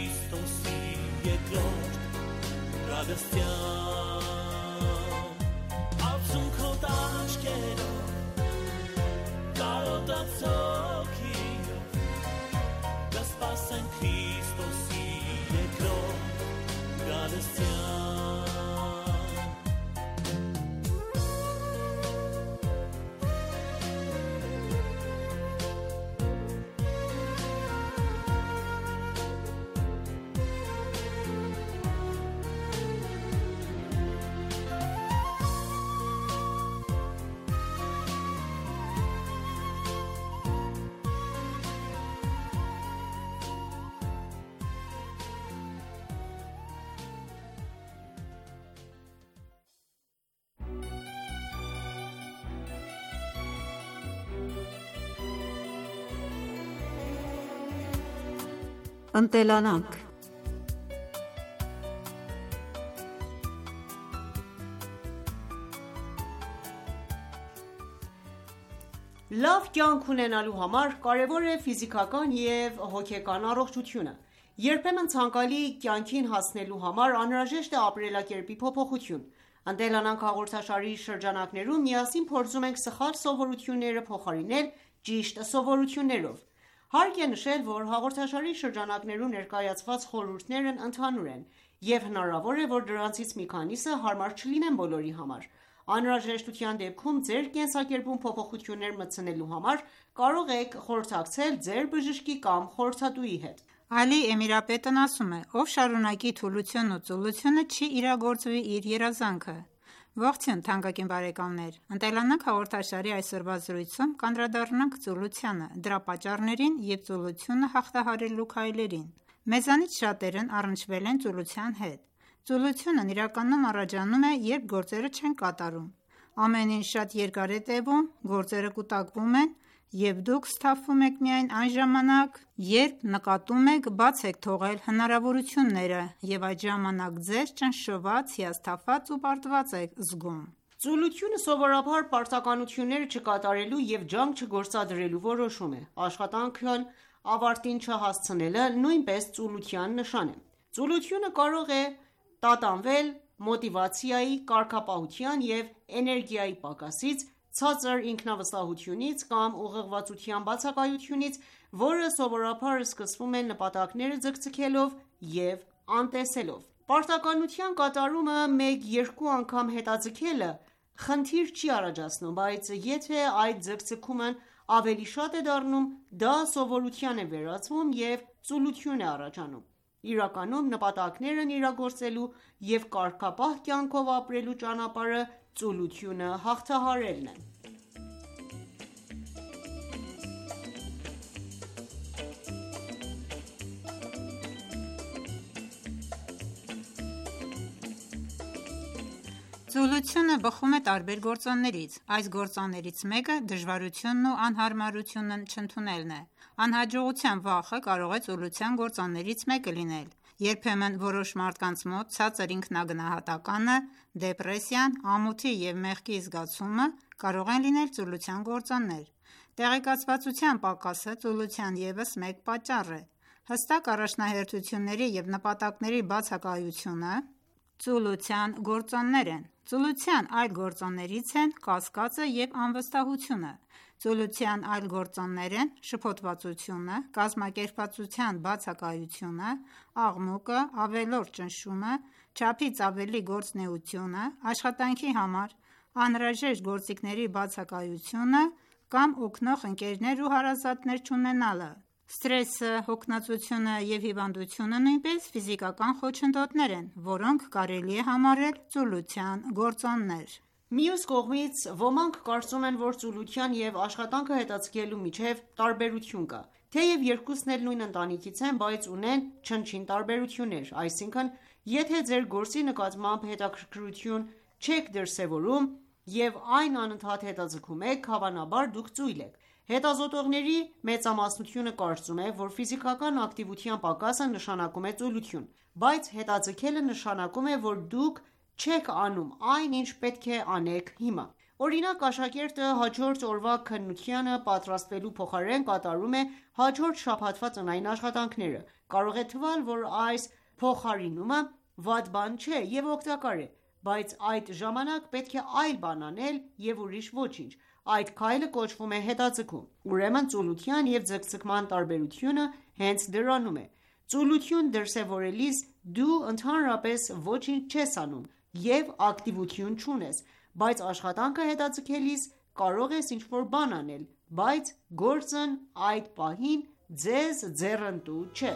Radostyan Ընտելանանք։ Լավ կյանք ունենալու համար կարևոր է ֆիզիկական և հոգեկան առողջությունը։ Երբեմն ցանկալի կյանքին հասնելու համար անհրաժեշտ է ապրելակերպի փոփոխություն։ «Ընտելանանք» հաղորդաշարի շրջանակներում միասին փորձում ենք սխալ սովորությունները փոխարինել ճիշտ սովորություններով։ Հարկ է նշել, որ հաղորդաշարի շրջանակներում ներկայացված խորհուրդներն ընդհանուր են, և հնարավոր է, որ դրանցից մի քանիսը հարմար չլինեն բոլորի համար։ Անհրաժեշտության դեպքում ձեր կենսակերպում փոփոխություններ մտցնելու համար կարող եք խորհրդակցել ձեր բժշկի կամ խորհրդատուի հետ։ Ալի Էմիրապետն ասում է. «Ով շարունակի թուլությունն ու ծուլությունը, չի իրագործվի իր երազանքը»։ Ողջույն թանկագին բարեկամներ, «Ընտելանանք» հաղորդաշարի այսօրվա զրույցում կանդրադառնանք ծուլությանը, դրա պատճառներին և ծուլությունը հաղթահարելու քայլերին։ Մեզանից շատերն առնչվել են ծուլության հետ։ Ծուլությունն իրականում առաջանում է, երբ գործերը չեն կատարում։ Ամեն ինչ շատ երկար է տևում, գործերը կուտակվում են, և դուք սթափվում եք միայն այն ժամանակ, երբ նկատում եք բաց եք թողել հնարավորությունները, և այդ ժամանակ ձեզ ճնշված, հիասթափված ու պարտված եք զգում։ Ծուլությունը սովորաբար պարտականությունները չկատարելու և ջանք չգործադրելու որոշում է։ Աշխատանքն ավարտին չհասցնելը նույնպես ծուլության նշան է։ Ծուլությունը կարող է տատանվել մոտիվացիայի, կարգապահության և էներգիայի պակասից, ցածր ինքնավստահությունից կամ ուղղվածության բացակայությունից, որը սովորաբար սկսվում է նպատակները ձգձգելով և անտեսելով։ Պարտականության կատարումը մեկ-երկու անգամ հետաձգելը խնդիր չի առաջացնում, բայց եթե այդ ձգձգումն ավելի շատ է դառնում, դա սովորության է վերածվում և ծուլություն է առաջանում։ Իրականում նպատակներն իրագործելու և կարգապահ կյանքով ապրելու ճանապարհը ծուլությունը հաղթահարելն է։ Ծուլությունը բխում է տարբեր գործոններից։ Այս գործոններից մեկը դժվարությունն ու անհարմարությունն չընդունելն է։ Անհաջողության վախը կարող է ծուլության գործոններից մեկը լինել։ Երբեմն որոշ մարդկանց մոտ ցածր ինքնագնահատականը, դեպրեսիան, ամոթի և մեղքի զգացումը կարող են լինել ծուլության գործոններ։ Տեղեկացվածության պակասը ծուլության ևս մեկ պատճառ է։ Հստակ առաջնահերթությունների և նպատակների բացակայությունը ծուլության գործոններ են։ Ծուլության այլ գործոններից են կասկածը և անվստահությունը։ Ծուլության այլ գործոններ են շփոթվածությունը, կազմակերպվածության բացակայությունը, աղմուկը, ավելորդ ճնշումը, չափից ավելի գործունեությունը, աշխատանքի համար անհրաժեշտ գործիքների բացակայությունը կամ օգնող ընկերներ ու հարազատներ չունենալը։ Սթրեսը, հոգնածությունը և հիվանդությունը նույնպես ֆիզիկական խոչընդոտներ են, որոնք կարելի է համարել ծուլության գործոններ։ Մյուս կողմից, ոմանք կարծում են, որ ծուլության և աշխատանքը հետաձգելու միջև տարբերություն կա։ Թեև երկուսն էլ նույն ընտանիքից են, բայց ունեն չնչին տարբերություններ։ Այսինքն, եթե ձեր գործի նկատմամբ հետաքրքրություն չեք դրսևորում և այն անընդհատ հետաձգում եք, հավանաբար դուք ծույլ եք։ Հետազոտողների մեծամասնությունը կարծում է, որ ֆիզիկական ակտիվության պակասը նշանակում է ծուլություն, բայց հետաձգելը նշանակում է, որ դուք չեք անում այն, ինչ պետք է անեք հիմա։ Օրինակ, աշակերտը հաջորդ օրվա քննությանը պատրաստվելու փոխարեն կատարում է հաջորդ շաբաթվա տնային աշխատանքները։ Կարող է թվալ, որ այս փոխարինումը վատ բան չէ և օգտակար է, բայց այդ ժամանակ պետք է այլ բան անել և ուրիշ ոչինչ։ Այդ քայլը կոչվում է հետաձգում։ Ուրեմն ծուլության և ձգձգման տարբերությունը հենց դրանում է։ Ծուլություն դրսևորելիս դու ընդհանրապես ոչինչ չես անում և ակտիվություն չունես, բայց աշխատանքը հետաձգելիս կարող ես ինչ-որ բան անել, բայց գործն այդ պահին ձեզ ձեռնտու չէ։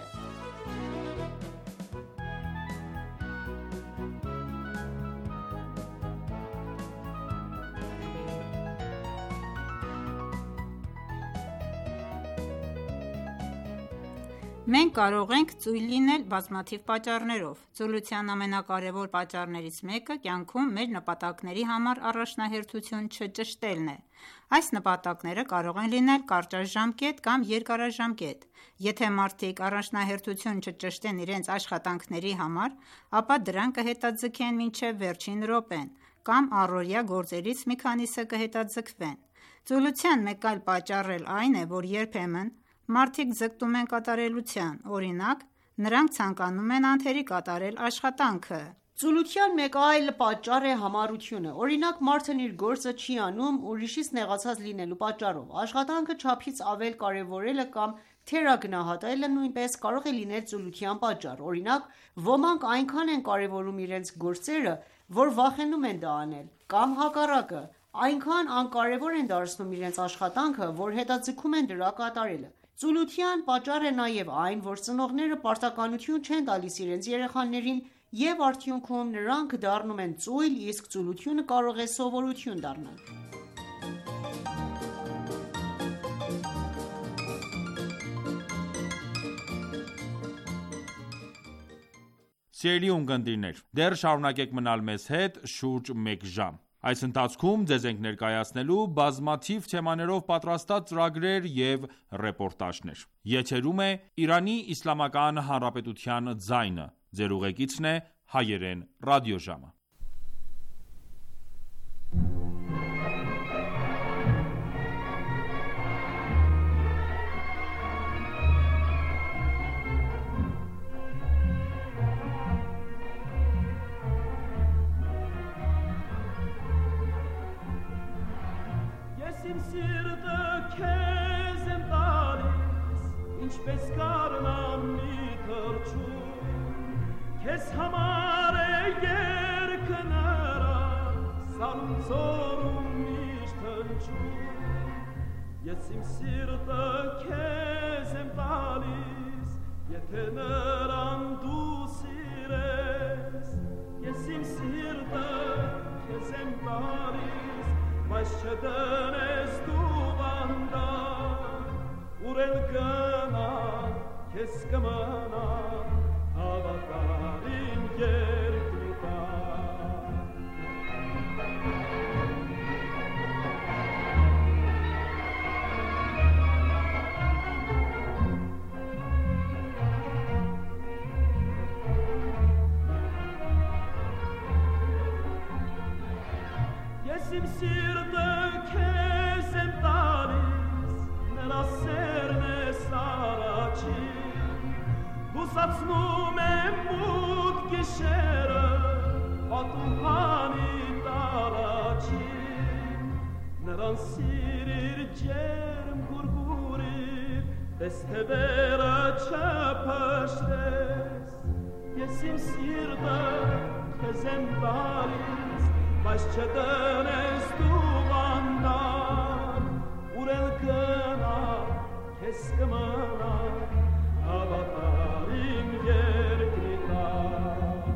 Մենք կարող ենք ծույլ լինել բազմաթիվ պատճառներով։ Ծուլության ամենակարևոր պատճառներից մեկը կյանքում մեր նպատակների համար առաջնահերթություն չճշտելն է։ Այս նպատակները կարող են լինել կարճաժամկետ կամ երկարաժամկետ։ Եթե մարդիկ առաջնահերթություն չճշտեն իրենց աշխատանքների համար, ապա դրանք կհետաձգեն մինչև վերջին րոպեն, կամ առօրյա գործերից մի քանիսը կհետաձգվեն։ Ծուլության մեկ այլ պատճառ էլ այն է, որ երբեմն մարդիկ ձգտում են կատարելության, օրինակ, նրանք ցանկանում են անթերի կատարել աշխատանքը։ Ծուլության մեկ այլ պատճառ է համառությունը։ Օրինակ, մարդն իր գործը չի անում ուրիշից նեղացած լինելու պատճառով։ Աշխատանքը չափից ավել կարևորելը կամ թերագնահատելը նույնպես կարող է լինել ծուլության պատճառ։ Օրինակ, ոմանք այնքան են կարևորում իրենց գործերը, որ վախենում են դա անել, կամ հակառակը, այնքան անկարևոր են դարձնում իրենց աշխատանքը, որ հետաձգում են դրա կատարելը։ Ծուլության պատճառ է նաև այն, որ ծնողները պարտականություն չեն տալիս իրենց երեխաներին և արդյունքում նրանք դառնում են ծույլ, իսկ ծուլությունը կարող է սովորություն դառնալ։ Սիրելի ունկնդիրներ, դեռ շարունակեք մնալ մեզ հետ շուրջ մեկ ժամ։ Այս ընթացքում ձեզ ենք ներկայացնելու բազմաթիվ թեմաներով պատրաստած ծրագրեր և ռեպորտաժներ։ Եթերում է Իրանի Իսլամական Հանրապետության ձայնը։ Ձեր ուղեկիցն է Հայերեն ռադիոժամը։ Ինչպես կարնամի թրջում, քեզ համար է երգը նրա, սարունցորում միշտ հնչում, ես իմ սիրտը քեզ եմ տալիս, եթե նրան դու սիրես, ես իմ սիրտը քեզ եմ տալիս, բայց չդնես դու վանդար, ուր էլ գնա, քեզ կմնա, հավատարիմ երկրի տակ։ Ես իմ սիրտը քեզ եմ տալիս, նրա սերն ես առաջին, հուսացնում եմ մութ գիշերը, պատուհանի տարաչին, նրան սիրիր ջերմ գուրգուրիր, պես թե վերը չփշրես, ես իմ սիրտը քեզ եմ տալիս, բայց չդնես դու վանդար, ուր էլ գնա, քեզ կմնա, հավատարիմ երկրի տակ։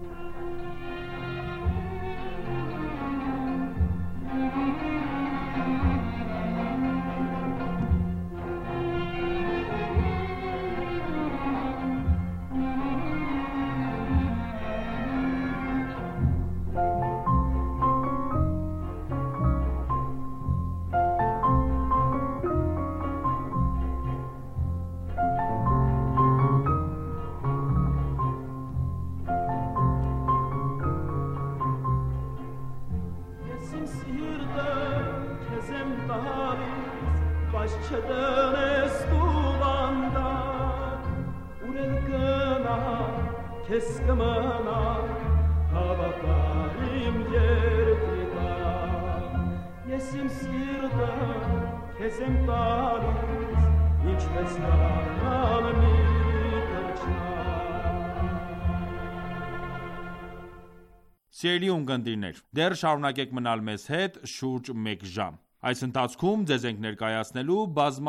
Չդնես դու վանդար, ուր էլ գնա, քեզ կմնա, հավատարիմ երկրի տակ։ Ես իմ սիրտը քեզ եմ տալիս, ինչպես դառնալ մի Սիրելի ունկնդիրներ, դեռ շարունակեք մնալ մեզ հետ շուրջ մեկ ժամ։ Այս ընթացքում ձեզ ենք ներկայացնելու բազմաթիվ